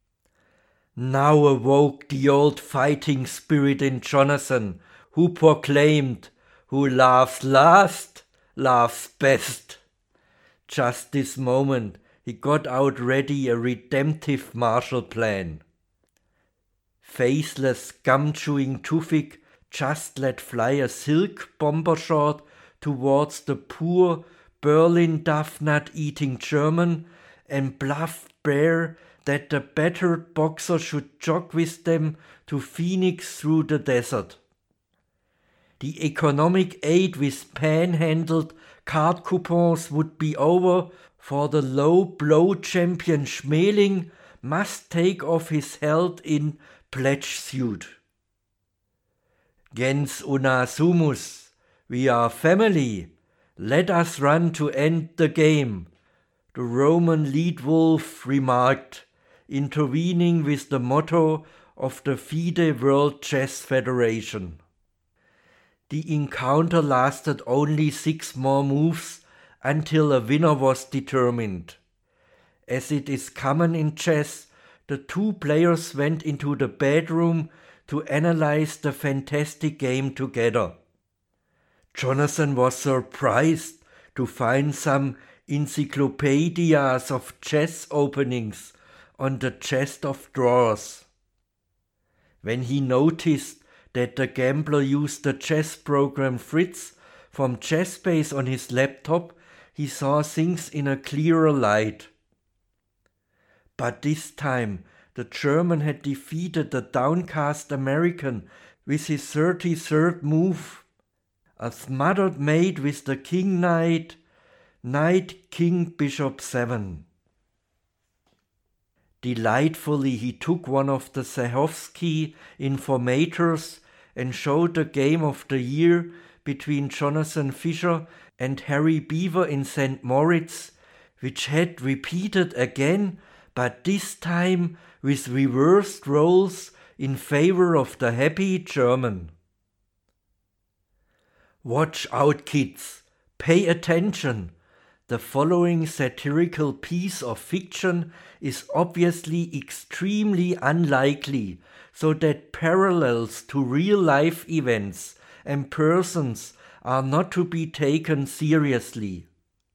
Now awoke the old fighting spirit in Jonathan, who proclaimed, "Who laughs last, laughs best." Just this moment he got out ready a redemptive Marshall Plan. Faceless, gum-chewing Tufik just let fly a silk bomber shot towards the poor Berlin duff-nut-eating German and bluffed bare that the battered boxer should jog with them to Phoenix through the desert. The economic aid with panhandled card coupons would be over, for the low-blow champion Schmeling must take off his held in pledge suit. Gens una sumus, we are family, let us run to end the game, the Roman lead wolf remarked, intervening with the motto of the FIDE World Chess Federation. The encounter lasted only six more moves until a winner was determined. As it is common in chess, the two players went into the bedroom to analyze the fantastic game together. Jonathan was surprised to find some encyclopedias of chess openings on the chest of drawers. When he noticed that the gambler used the chess program Fritz from ChessBase on his laptop, he saw things in a clearer light. But this time the German had defeated the downcast American with his thirty-third move, a smothered mate with the king knight, knight king bishop seven. Delightfully he took one of the Sahovsky informators and showed the game of the year between Jonathan Fisher and Harry Beaver in Saint Moritz, which had repeated again, but this time with reversed roles in favor of the happy German. Watch out, kids! Pay attention! The following satirical piece of fiction is obviously extremely unlikely, so that parallels to real-life events and persons are not to be taken seriously.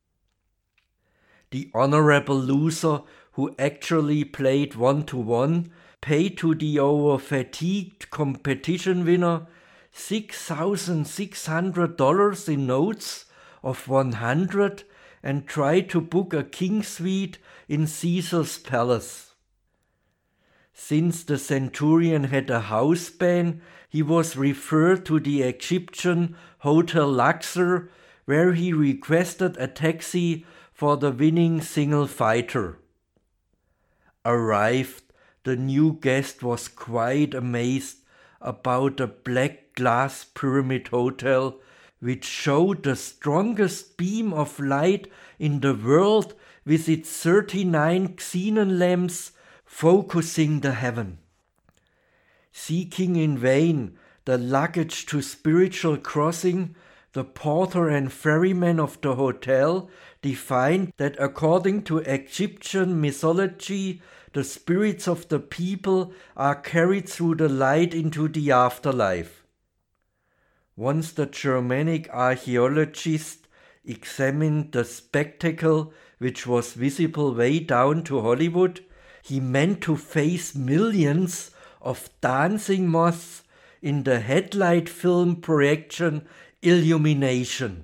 The honorable loser who actually played one-to-one paid to the over-fatigued competition winner six thousand six hundred dollars in notes of one hundred and tried to book a king suite in Caesar's palace. Since the centurion had a house ban, he was referred to the Egyptian Hotel Luxor, where he requested a taxi for the winning single fighter. Arrived, the new guest was quite amazed about the black glass pyramid hotel, which showed the strongest beam of light in the world with its thirty-nine xenon lamps focusing the heaven. Seeking in vain the luggage to spiritual crossing, the porter and ferryman of the hotel defined that according to Egyptian mythology, the spirits of the people are carried through the light into the afterlife. Once the Germanic archaeologist examined the spectacle which was visible way down to Hollywood, he meant to face millions of dancing moths in the headlight film projection Illumination.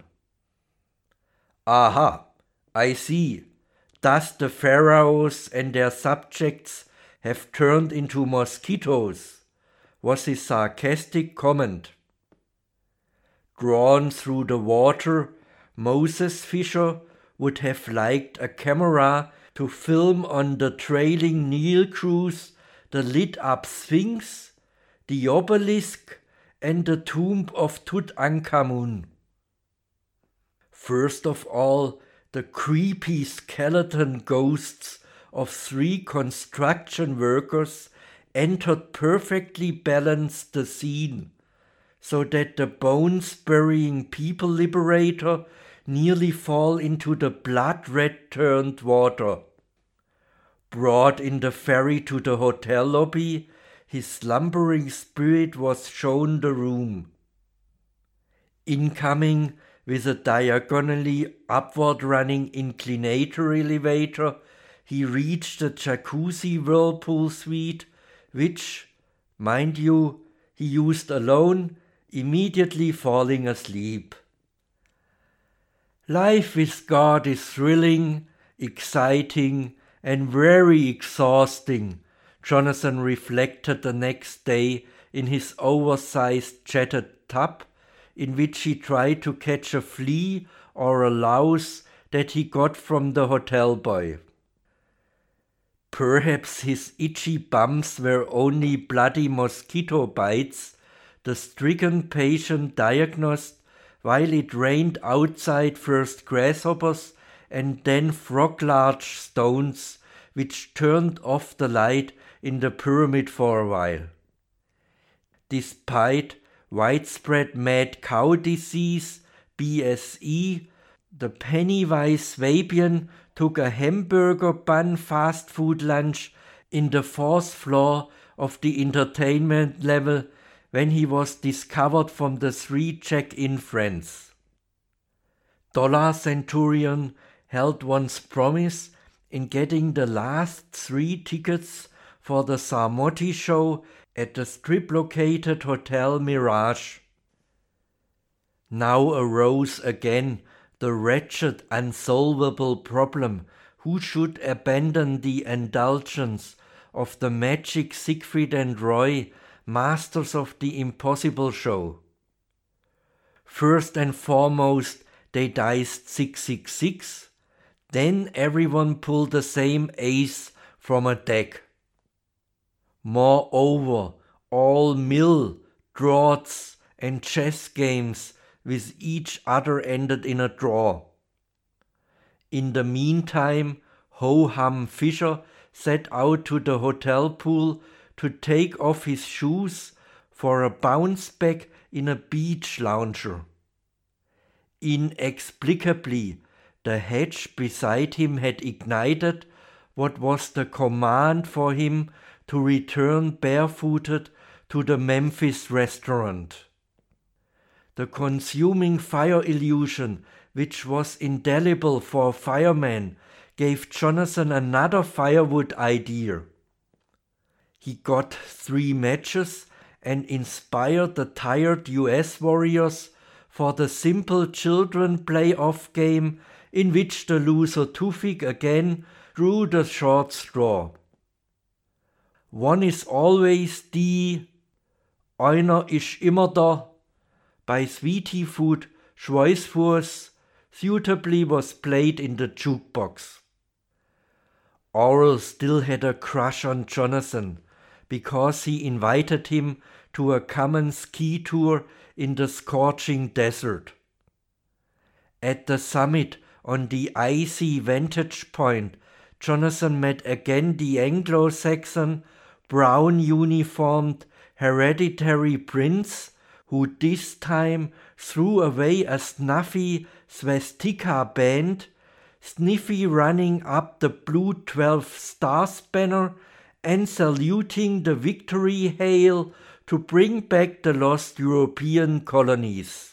Aha, I see. Thus the pharaohs and their subjects have turned into mosquitoes, was his sarcastic comment. Drawn through the water, Moses Fisher would have liked a camera to film on the trailing Nile cruise the lit-up Sphinx, the obelisk, and the tomb of Tutankhamun. First of all, the creepy skeleton ghosts of three construction workers entered perfectly balanced the scene, so that the bones-burying people liberator nearly fall into the blood-red turned water. Brought in the ferry to the hotel lobby, his slumbering spirit was shown the room. Incoming with a diagonally upward-running inclinator elevator, he reached the jacuzzi whirlpool suite, which, mind you, he used alone, immediately falling asleep. Life with God is thrilling, exciting, and very exhausting, Jonathan reflected the next day in his oversized jetted tub, in which he tried to catch a flea or a louse that he got from the hotel boy. Perhaps his itchy bumps were only bloody mosquito bites, the stricken patient diagnosed, while it rained outside first grasshoppers and then frog-large stones, which turned off the light in the pyramid for a while. Despite widespread mad cow disease, B S E, the Pennywise Swabian took a hamburger bun fast food lunch in the fourth floor of the entertainment level when he was discovered from the three check-in friends. Dollar Centurion held one's promise in getting the last three tickets for the Sarmotti show at the strip-located Hotel Mirage. Now arose again the wretched, unsolvable problem: who should abandon the indulgence of the magic Siegfried and Roy, masters of the impossible show? First and foremost, they diced six six six. Then everyone pulled the same ace from a deck. Moreover, all mill, draughts, and chess games with each other ended in a draw. In the meantime, Ho-Hum Fisher set out to the hotel pool to take off his shoes for a bounce back in a beach lounger. Inexplicably, the hatch beside him had ignited what was the command for him to return barefooted to the Memphis restaurant. The consuming fire illusion, which was indelible for a fireman, gave Jonathan another firewood idea. He got three matches and inspired the tired U S warriors for the simple children playoff game in which the loser Tufik again drew the short straw. One is always die, einer ist immer da, by Sweetie Food Schweissfuss suitably was played in the jukebox. Oral still had a crush on Jonathan because he invited him to a common ski tour in the scorching desert. At the summit on the icy vantage point, Jonathan met again the Anglo-Saxon, brown-uniformed, hereditary prince, who this time threw away a snuffy swastika band, Sniffy running up the blue twelve stars banner and saluting the victory hail to bring back the lost European colonies.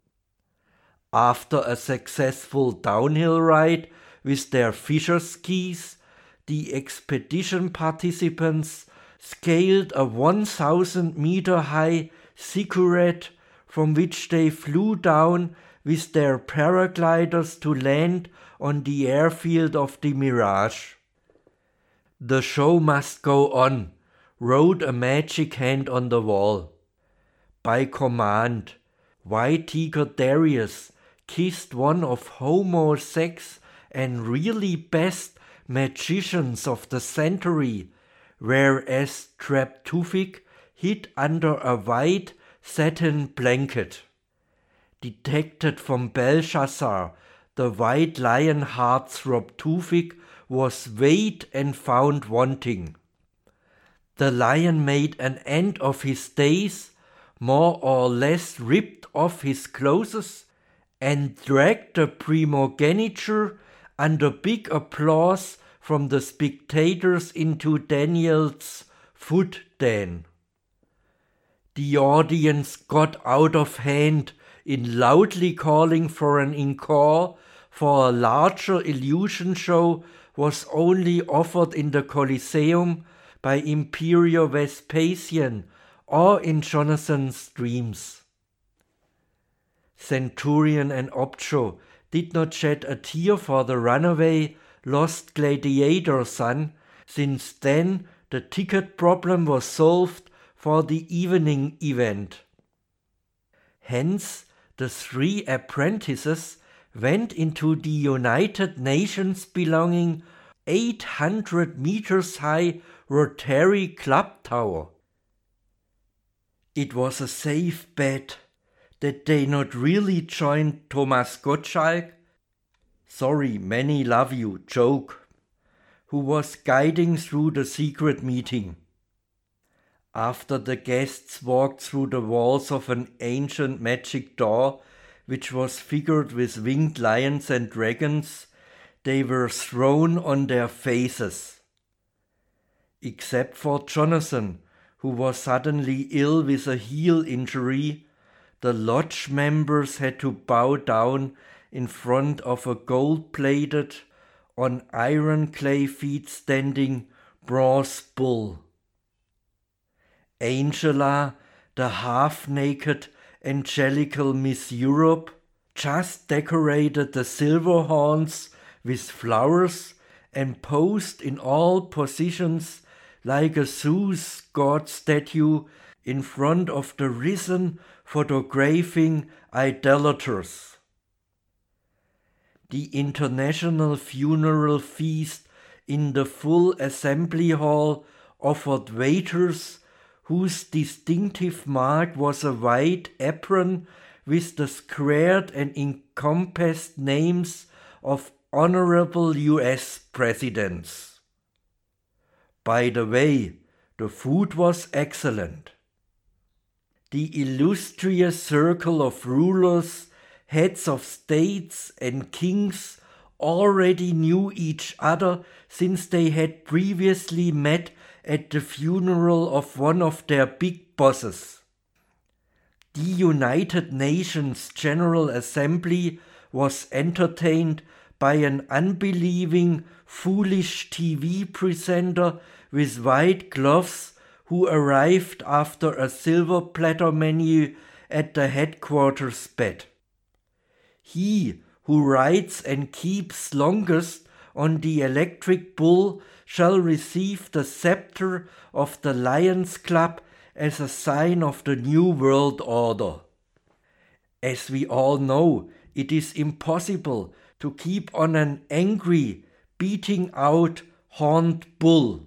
After a successful downhill ride with their Fisher skis, the expedition participants scaled a one thousand meter high ziggurat from which they flew down with their paragliders to land on the airfield of the Mirage. The show must go on, wrote a magic hand on the wall. By command, White Tiger Darius kissed one of Homo's sex and really best magicians of the century, whereas trapped Tufik hid under a white satin blanket. Detected from Belshazzar, the white lion heartthrob Tufik was weighed and found wanting. The lion made an end of his days, more or less ripped off his clothes, and dragged the primogeniture under big applause from the spectators into Daniel's foot den. The audience got out of hand in loudly calling for an encore, for a larger illusion show was only offered in the Colosseum by Emperor Vespasian or in Jonathan's dreams. Centurion and Opcho did not shed a tear for the runaway, lost gladiator son, since then the ticket problem was solved for the evening event. Hence, the three apprentices went into the United Nations belonging eight hundred meters high Rotary Club Tower. It was a safe bet that they not really joined Thomas Gottschalk, sorry, many love you, joke, who was guiding through the secret meeting. After the guests walked through the walls of an ancient magic door, which was figured with winged lions and dragons, they were thrown on their faces. Except for Jonathan, who was suddenly ill with a heel injury, the lodge members had to bow down in front of a gold-plated, on iron clay feet standing bronze bull. Angela, the half-naked, angelical Miss Europe, just decorated the silver horns with flowers and posed in all positions like a Zeus god statue in front of the risen, photographing idolaters. The international funeral feast in the full assembly hall offered waiters whose distinctive mark was a white apron with the squared and encompassed names of honorable U S presidents. By the way, the food was excellent. The illustrious circle of rulers, heads of states and kings already knew each other since they had previously met at the funeral of one of their big bosses. The United Nations General Assembly was entertained by an unbelieving, foolish T V presenter with white gloves who arrived after a silver platter menu at the headquarters bed. He who rides and keeps longest on the electric bull shall receive the scepter of the Lions Club as a sign of the new world order. As we all know, it is impossible to keep on an angry, beating out horned bull.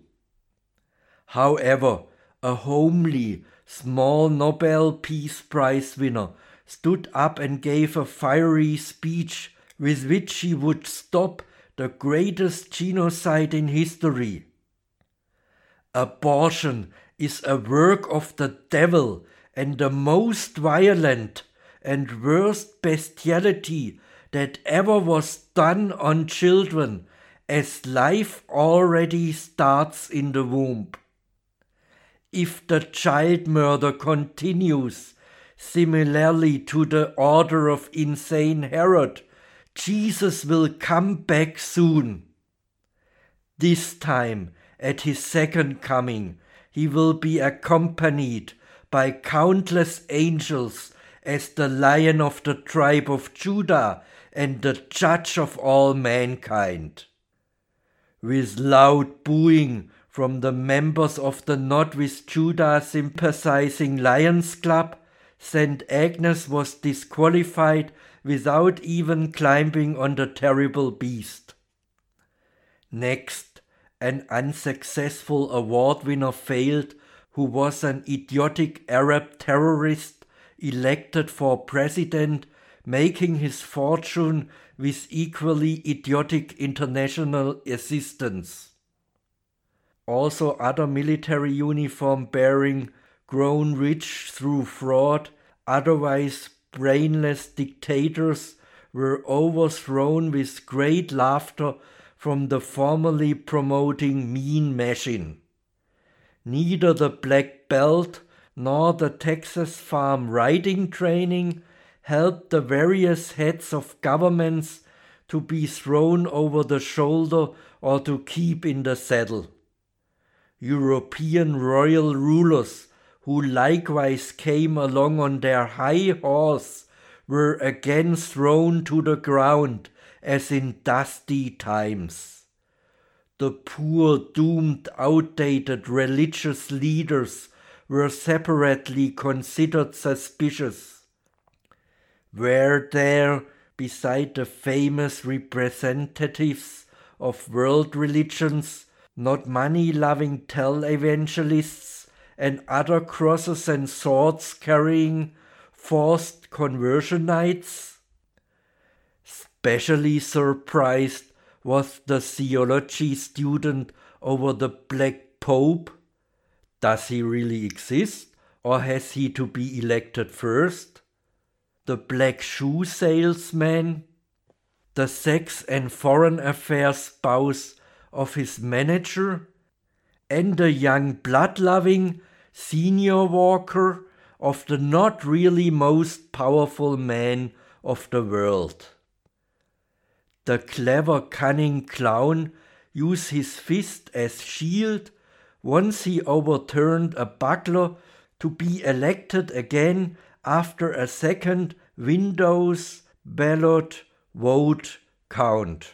However, a homely, small Nobel Peace Prize winner stood up and gave a fiery speech with which he would stop the greatest genocide in history. Abortion is a work of the devil and the most violent and worst bestiality that ever was done on children, as life already starts in the womb. If the child murder continues, similarly to the order of insane Herod, Jesus will come back soon. This time, at his second coming, he will be accompanied by countless angels as the Lion of the tribe of Judah and the Judge of all mankind. With loud booing from the members of the Not With Judah sympathizing Lions Club, Saint Agnes was disqualified without even climbing on the terrible beast. Next, an unsuccessful award winner failed, who was an idiotic Arab terrorist elected for president, making his fortune with equally idiotic international assistance. Also other military uniform bearing, grown rich through fraud, otherwise brainless dictators were overthrown with great laughter from the formerly promoting mean machine. Neither the black belt nor the Texas farm riding training helped the various heads of governments to be thrown over the shoulder or to keep in the saddle. European royal rulers, who likewise came along on their high horse, were again thrown to the ground as in dusty times. The poor, doomed, outdated religious leaders were separately considered suspicious. Were there, beside the famous representatives of world religions, not money-loving televangelists and other crosses and swords carrying forced conversionites? Specially surprised was the theology student over the Black Pope. Does he really exist, or has he to be elected first? The black shoe salesman, the sex and foreign affairs spouse of his manager, and the young blood-loving senior walker of the not really most powerful man of the world. The clever, cunning clown used his fist as shield once he overturned a buckler to be elected again after a second Windows ballot vote count.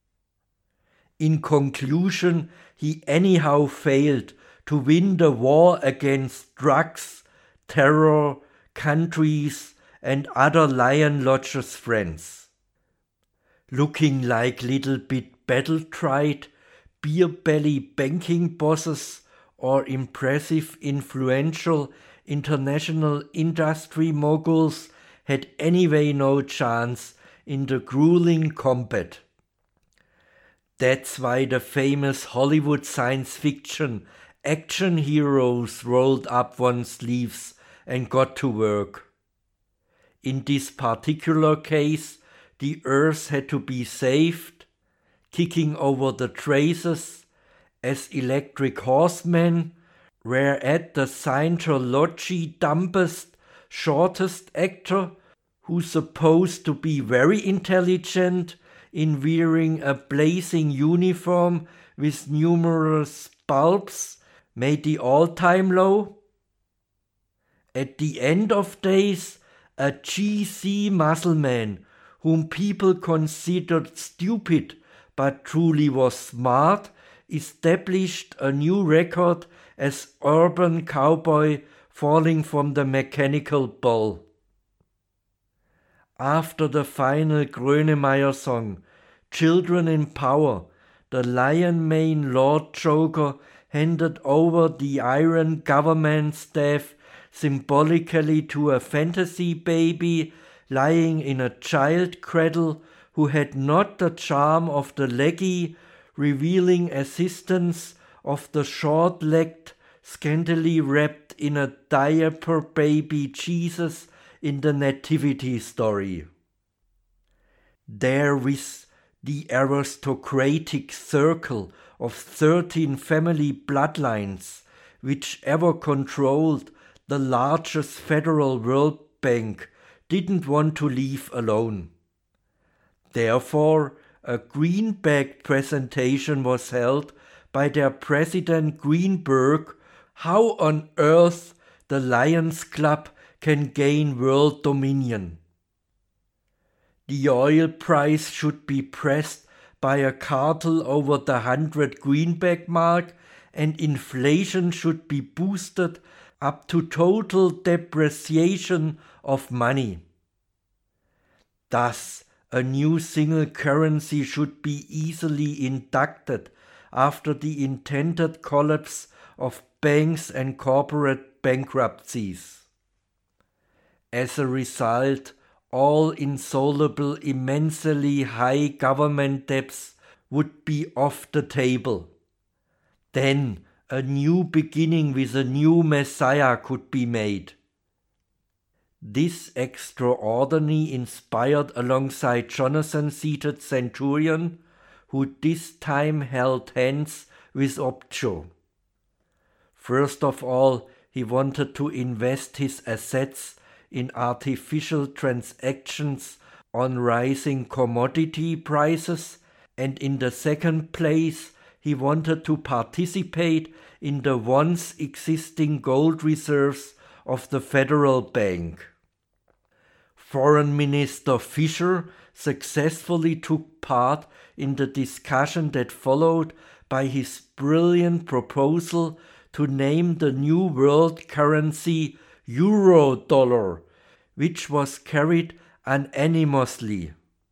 In conclusion, he anyhow failed to win the war against drugs, terror, countries, and other Lion Lodge's friends. Looking like little bit battle-tried, beer-belly banking bosses or impressive, influential international industry moguls had anyway no chance in the grueling combat. That's why the famous Hollywood science fiction action heroes rolled up one's sleeves and got to work. In this particular case, the Earth had to be saved, kicking over the traces as electric horsemen, whereat the Scientology dumbest, shortest actor, who's supposed to be very intelligent, in wearing a blazing uniform with numerous bulbs, made the all-time low. At the end of days, a G C muscleman, whom people considered stupid but truly was smart, established a new record as urban cowboy falling from the mechanical bull. After the final Grönemeyer song, Children in Power, the Lion Mane Lord Joker handed over the Iron Government staff symbolically to a fantasy baby lying in a child cradle who had not the charm of the leggy, revealing assistance of the short-legged, scantily wrapped in a diaper baby Jesus in the nativity story. There with the aristocratic circle of thirteen family bloodlines, which ever controlled the largest federal World Bank, didn't want to leave alone. Therefore, a greenback presentation was held by their president Greenberg, how on earth the Lions Club can gain world dominion. The oil price should be pressed by a cartel over the hundred greenback mark, and inflation should be boosted up to total depreciation of money. Thus, a new single currency should be easily inducted after the intended collapse of banks and corporate bankruptcies. As a result, all insoluble, immensely high government debts would be off the table. Then a new beginning with a new Messiah could be made. This extraordinary inspired alongside Jonathan-seated Centurion, who this time held hands with Opcho. First of all, he wanted to invest his assets in artificial transactions on rising commodity prices, and in the second place, he wanted to participate in the once existing gold reserves of the Federal Bank. Foreign Minister Fisher successfully took part in the discussion that followed by his brilliant proposal to name the new world currency Eurodollar, which was carried unanimously.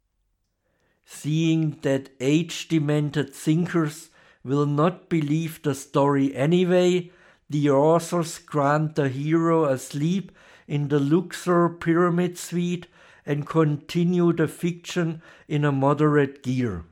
Seeing that age-demented thinkers will not believe the story anyway, the authors grant the hero a sleep in the Luxor Pyramid Suite and continue the fiction in a moderate gear.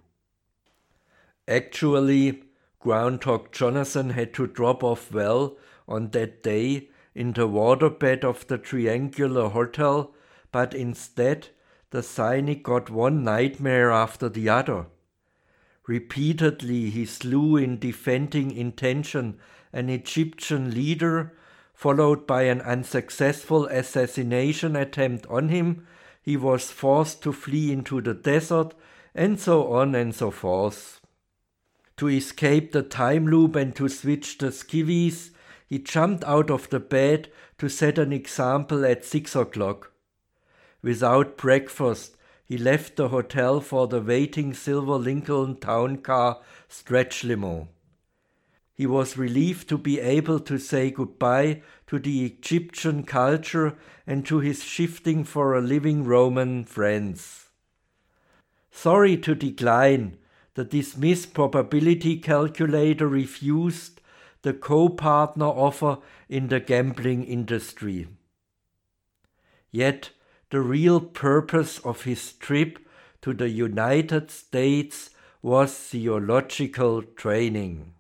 Actually, Groundhog Jonathan had to drop off well on that day in the waterbed of the Triangular Hotel, but instead the cynic got one nightmare after the other. Repeatedly he slew in defending intention an Egyptian leader, followed by an unsuccessful assassination attempt on him. He was forced to flee into the desert, and so on and so forth. To escape the time loop and to switch the skivvies, he jumped out of the bed to set an example at six o'clock. Without breakfast, he left the hotel for the waiting silver Lincoln Town Car stretch limo. He was relieved to be able to say goodbye to the Egyptian culture and to his shifting for a living Roman friends. Sorry to decline, the dismissed probability calculator refused the co-partner offer in the gambling industry. Yet the real purpose of his trip to the United States was theological training.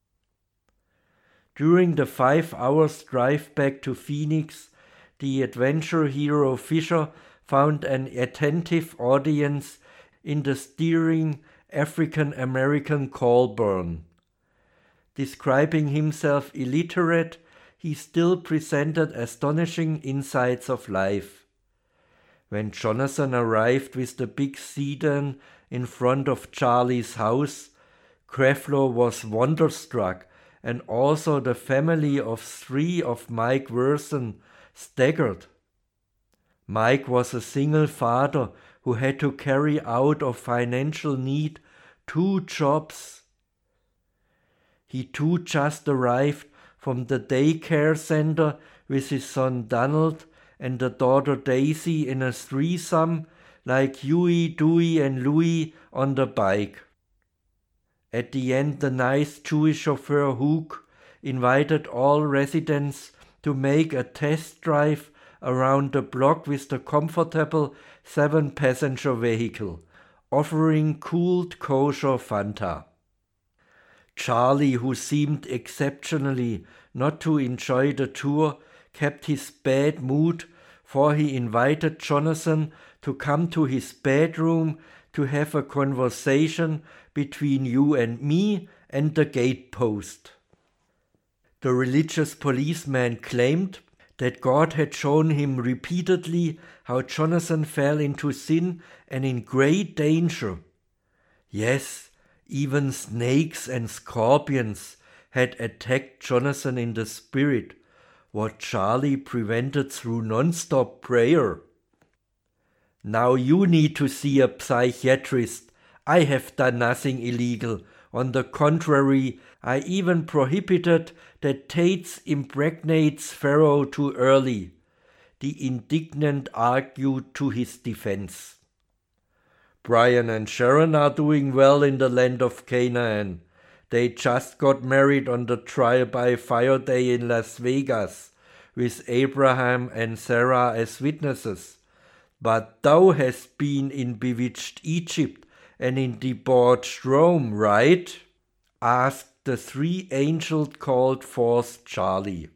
During the five hours drive back to Phoenix, the adventure hero Fisher found an attentive audience in the stirring African-American Colburn. Describing himself illiterate, he still presented astonishing insights of life. When Jonathan arrived with the big sedan in front of Charlie's house, Creflo was wonderstruck, and also the family of three of Mike Werson staggered. Mike was a single father who had to carry out of financial need two jobs. He too just arrived from the daycare center with his son Donald and the daughter Daisy in a threesome like Huey, Dewey and Louie on the bike. At the end, the nice Jewish chauffeur Hook invited all residents to make a test drive around the block with the comfortable seven-passenger vehicle, offering cooled kosher Fanta. Charlie, who seemed exceptionally not to enjoy the tour, kept his bad mood, for he invited Jonathan to come to his bedroom to have a conversation between you and me and the gatepost. The religious policeman claimed that God had shown him repeatedly how Jonathan fell into sin and in great danger. Yes, even snakes and scorpions had attacked Jonathan in the spirit, what Charlie prevented through non-stop prayer. Now you need to see a psychiatrist. I have done nothing illegal. On the contrary, I even prohibited that Tates impregnates Pharaoh too early, the indignant argued to his defense. Brian and Sharon are doing well in the land of Canaan. They just got married on the trial by fire day in Las Vegas, with Abraham and Sarah as witnesses. But thou hast been in bewitched Egypt and in debauched Rome, right? Asked the three angels called forth Charlie.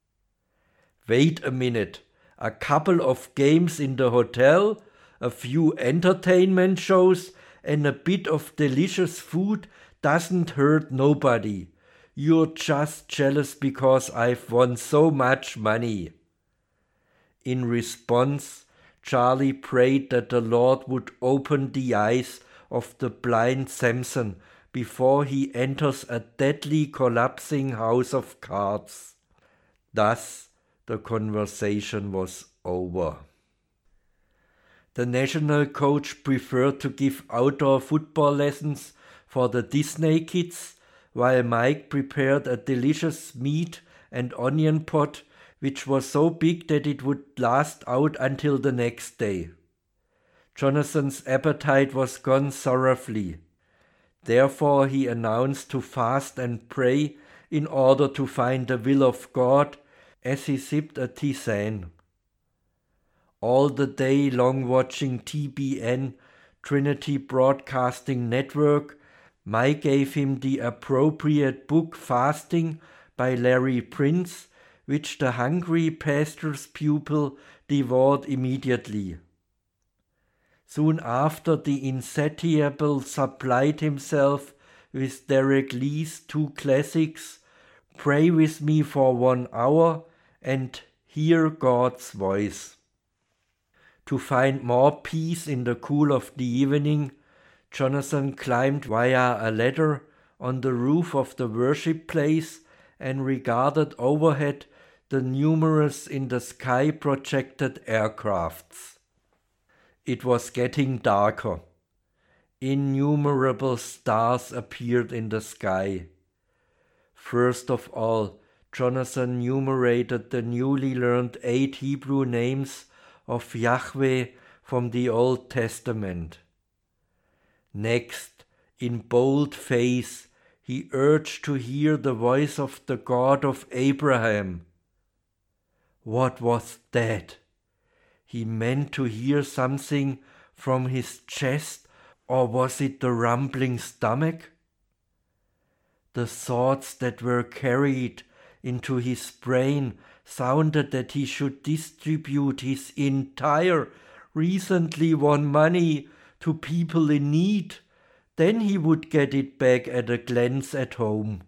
Wait a minute, a couple of games in the hotel, a few entertainment shows, and a bit of delicious food doesn't hurt nobody. You're just jealous because I've won so much money. In response, Charlie prayed that the Lord would open the eyes of the blind Samson before he enters a deadly collapsing house of cards. Thus, the conversation was over. The national coach preferred to give outdoor football lessons for the Disney kids, while Mike prepared a delicious meat and onion pot which was so big that it would last out until the next day. Jonathan's appetite was gone thoroughly. Therefore he announced to fast and pray in order to find the will of God as he sipped a tisane. All the day long watching T B N, Trinity Broadcasting Network, Mike gave him the appropriate book Fasting by Larry Prince, which the hungry pastor's pupil devoured immediately. Soon after, the insatiable supplied himself with Derek Lee's two classics, Pray With Me for One Hour and Hear God's Voice. To find more peace in the cool of the evening, Jonathan climbed via a ladder on the roof of the worship place and regarded overhead the numerous in the sky projected aircrafts. It was getting darker. Innumerable stars appeared in the sky. First of all, Jonathan enumerated the newly learned eight Hebrew names of Yahweh from the Old Testament. Next, In bold face, he urged to hear the voice of the God of Abraham. What was that? He meant to hear something from his chest, or was it the rumbling stomach? The thoughts that were carried into his brain sounded that he should distribute his entire recently won money to people in need. Then he would get it back at a glance at home.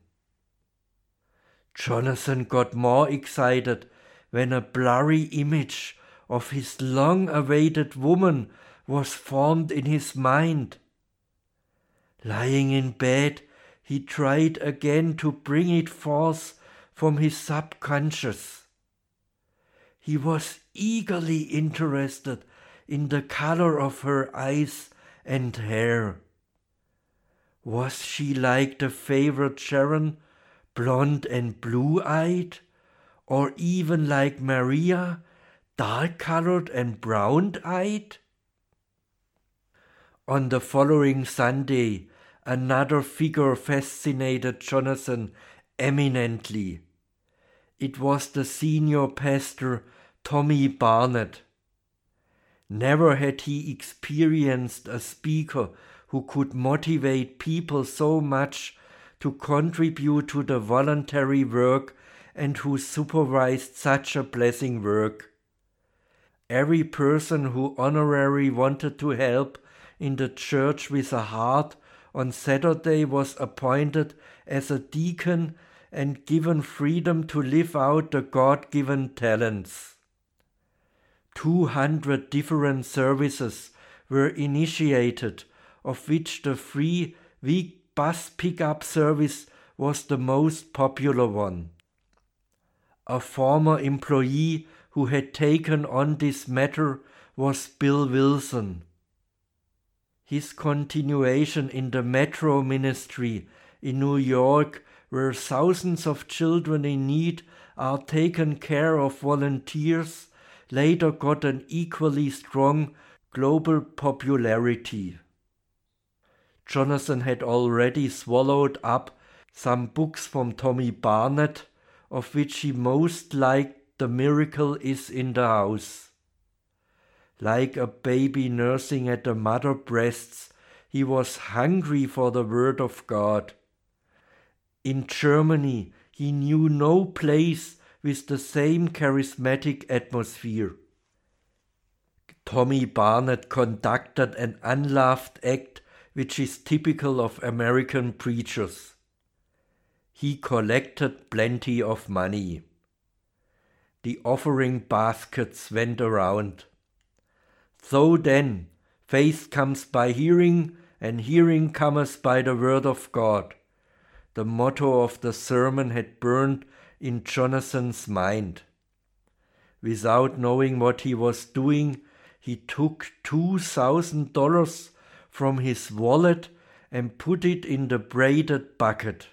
Jonathan got more excited when a blurry image of his long-awaited woman was formed in his mind. Lying in bed, he tried again to bring it forth from his subconscious. He was eagerly interested in the color of her eyes and hair. Was she like the favorite Sharon, blonde and blue-eyed, or even like Maria, dark-colored and brown-eyed? On the following Sunday, another figure fascinated Jonathan eminently. It was the senior pastor, Tommy Barnett. Never had he experienced a speaker who could motivate people so much to contribute to the voluntary work and who supervised such a blessing work. Every person who honorarily wanted to help in the church with a heart on Saturday was appointed as a deacon and given freedom to live out the God-given talents. Two hundred different services were initiated, of which the free week bus pickup service was the most popular one. A former employee who had taken on this matter was Bill Wilson. His continuation in the Metro Ministry in New York, where thousands of children in need are taken care of volunteers, later got an equally strong global popularity. Jonathan had already swallowed up some books from Tommy Barnett, of which he most liked The Miracle is in the House. Like a baby nursing at the mother breasts, he was hungry for the Word of God. In Germany, he knew no place with the same charismatic atmosphere. Tommy Barnett conducted an unloved act which is typical of American preachers. He collected plenty of money. The offering baskets went around. So then, faith comes by hearing, and hearing cometh by the word of God. The motto of the sermon had burned in Jonathan's mind. Without knowing what he was doing, he took two thousand dollars from his wallet and put it in the braided bucket.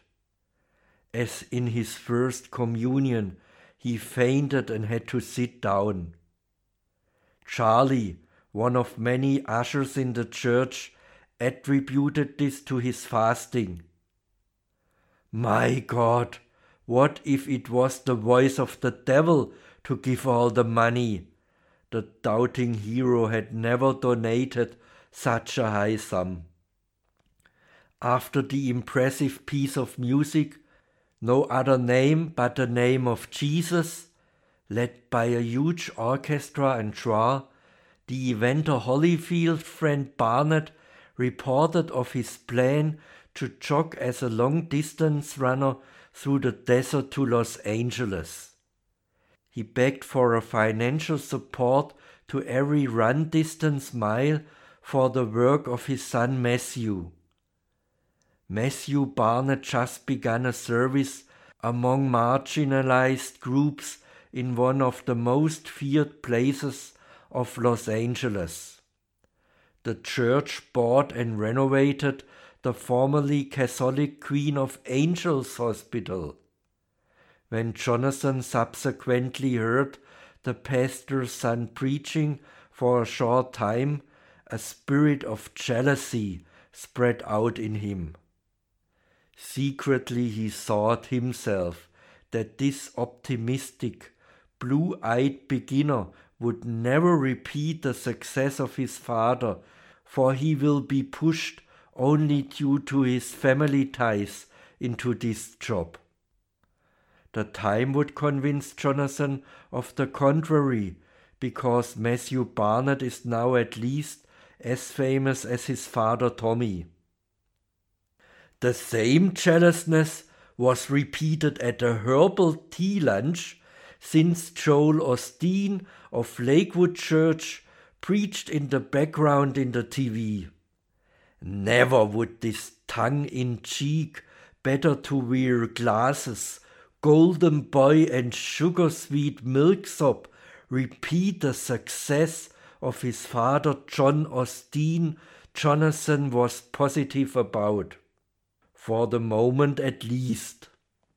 As in his first communion, he fainted and had to sit down. Charlie, one of many ushers in the church, attributed this to his fasting. My God, what if it was the voice of the devil to give all the money? The doubting hero had never donated such a high sum. After the impressive piece of music, no other name but the name of Jesus, led by a huge orchestra and choir, the Evander Holyfield friend Barnett reported of his plan to jog as a long-distance runner through the desert to Los Angeles. He begged for a financial support to every run distance mile for the work of his son Matthew. Matthew Barnett just began a service among marginalized groups in one of the most feared places of Los Angeles. The church bought and renovated the formerly Catholic Queen of Angels Hospital. When Jonathan subsequently heard the pastor's son preaching for a short time, a spirit of jealousy spread out in him. Secretly he thought himself that this optimistic, blue-eyed beginner would never repeat the success of his father, for he will be pushed only due to his family ties into this job. The time would convince Jonathan of the contrary, because Matthew Barnett is now at least as famous as his father Tommy. The same jealousness was repeated at a herbal tea lunch, since Joel Osteen of Lakewood Church preached in the background in the T V. Never would this tongue-in-cheek, better-to-wear glasses, golden boy and sugar-sweet milksop repeat the success of his father John Osteen, Jonathan was positive about. For the moment at least.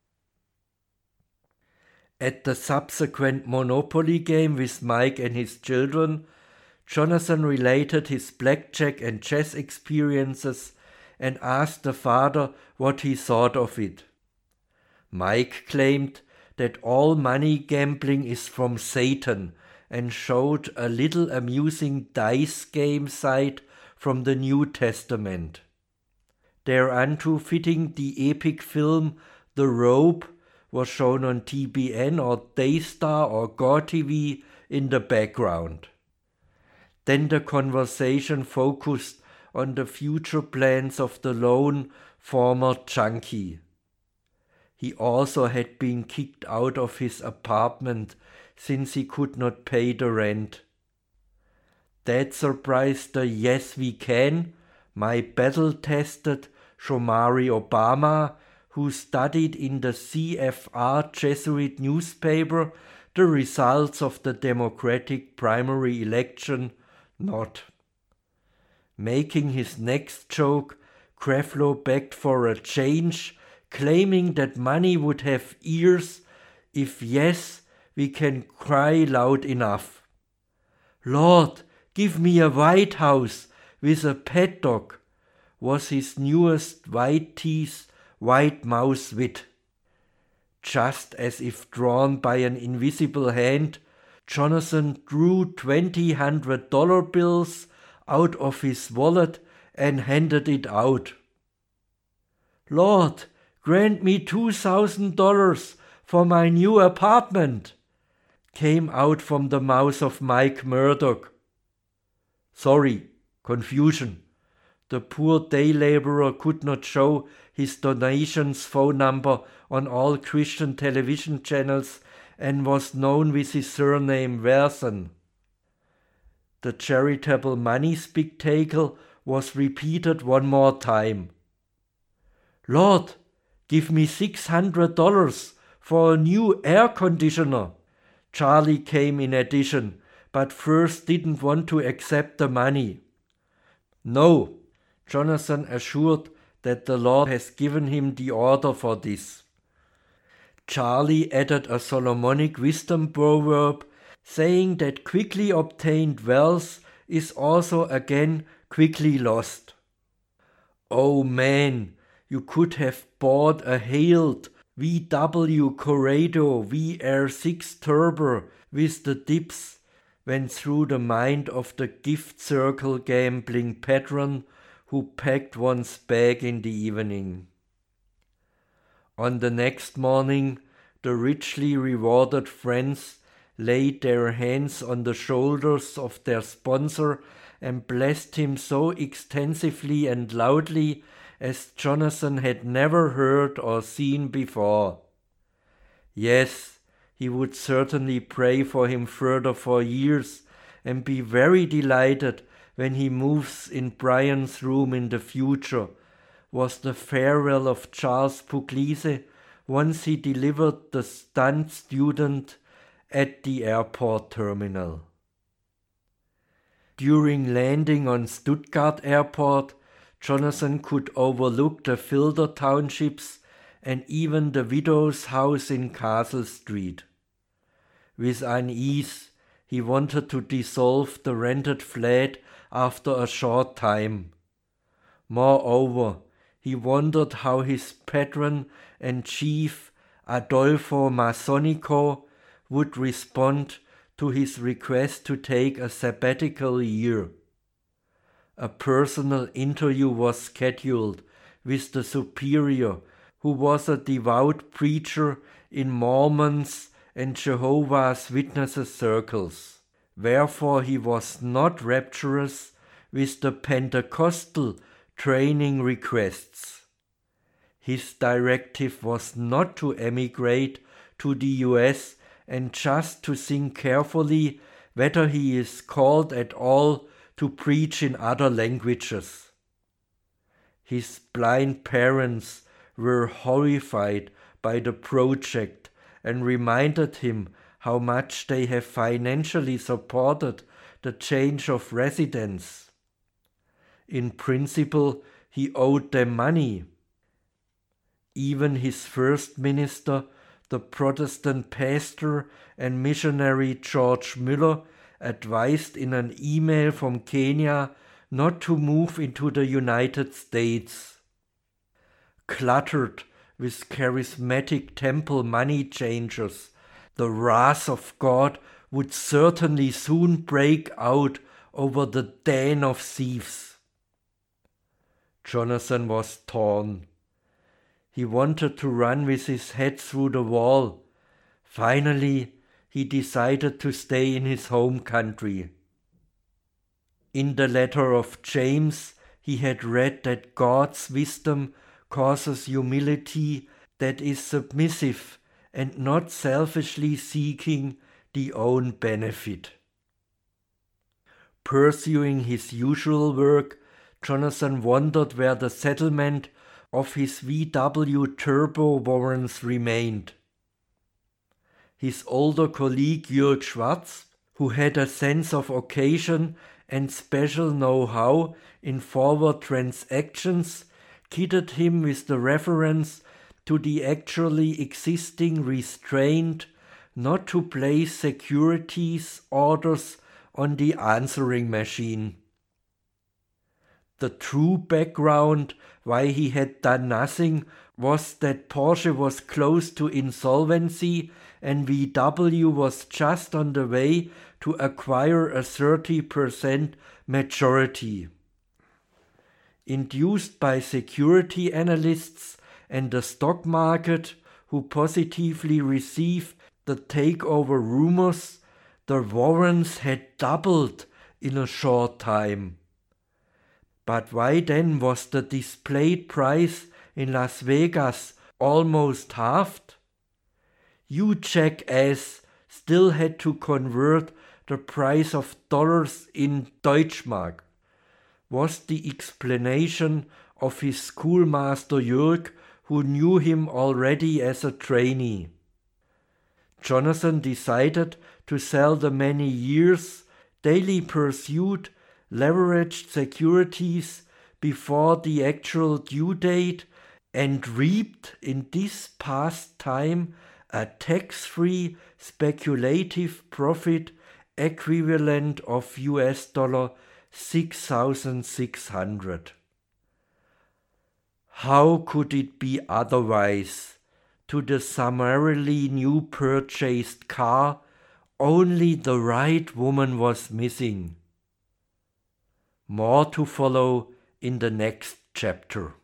At the subsequent Monopoly game with Mike and his children, Jonathan related his blackjack and chess experiences and asked the father what he thought of it. Mike claimed that all money gambling is from Satan and showed a little amusing dice game site from the New Testament. Thereunto fitting the epic film The Rope was shown on T B N or Daystar or Gore T V in the background. Then the conversation focused on the future plans of the lone former junkie. He also had been kicked out of his apartment since he could not pay the rent. That surprised the Yes We Can, my battle-tested Shomari Obama, who studied in the C F R Jesuit newspaper the results of the Democratic primary election, not. Making his next joke, Creflo begged for a change, claiming that money would have ears. If yes, we can cry loud enough. Lord, give me a White House with a pet dog, was his newest white teeth, white mouse wit. Just as if drawn by an invisible hand, Jonathan drew twenty hundred dollar bills out of his wallet and handed it out. Lord, grant me two thousand dollars for my new apartment, came out from the mouth of Mike Murdoch. Sorry, confusion. The poor day laborer could not show his donations phone number on all Christian television channels and was known with his surname Verson. The charitable money spectacle was repeated one more time. Lord, give me six hundred dollars for a new air conditioner. Charlie came in addition, but first didn't want to accept the money. No, Jonathan assured that the Lord has given him the order for this. Charlie added a Solomonic wisdom proverb saying that quickly obtained wealth is also again quickly lost. Oh man, you could have bought a hailed V W Corrado V R six Turbo with the dips, went through the mind of the gift circle gambling patron who packed one's bag in the evening. On the next morning, the richly rewarded friends laid their hands on the shoulders of their sponsor and blessed him so extensively and loudly as Jonathan had never heard or seen before. Yes, he would certainly pray for him further for years and be very delighted when he moves in Brian's room in the future, was the farewell of Charles Puglisi once he delivered the stunt student at the airport terminal. During landing on Stuttgart Airport, Jonathan could overlook the Filter townships and even the widow's house in Castle Street. With unease, he wanted to dissolve the rented flat after a short time. Moreover, he wondered how his patron and chief, Adolfo Masonico, would respond to his request to take a sabbatical year. A personal interview was scheduled with the superior, who was a devout preacher in Mormons and Jehovah's Witnesses circles. Wherefore he was not rapturous with the Pentecostal training requests. His directive was not to emigrate to the U S and just to think carefully whether he is called at all to preach in other languages. His blind parents were horrified by the project and reminded him how much they have financially supported the change of residence. In principle, he owed them money. Even his first minister, the Protestant pastor and missionary George Muller, advised in an email from Kenya not to move into the United States. Cluttered with charismatic temple money changers, the wrath of God would certainly soon break out over the den of thieves. Jonathan was torn. He wanted to run with his head through the wall. Finally, he decided to stay in his home country. In the letter of James, he had read that God's wisdom causes humility that is submissive and not selfishly seeking the own benefit. Pursuing his usual work, Jonathan wondered where the settlement of his V W turbo warrants remained. His older colleague Jörg Schwarz, who had a sense of occasion and special know-how in forward transactions, kidded him with the reference to the actually existing restraint not to place securities orders on the answering machine. The true background why he had done nothing was that Porsche was close to insolvency and V W was just on the way to acquire a thirty percent majority. Induced by security analysts and the stock market, who positively received the takeover rumors, the warrants had doubled in a short time. But why then was the displayed price in Las Vegas almost halved? You jackass still had to convert the price of dollars in Deutschmark, was the explanation of his schoolmaster Jörg, who knew him already as a trainee. Jonathan decided to sell the many years daily pursued leveraged securities before the actual due date and reaped in this past time a tax-free speculative profit equivalent of U S dollar six thousand six hundred. How could it be otherwise? To the summarily new purchased car, only the right woman was missing. More to follow in the next chapter.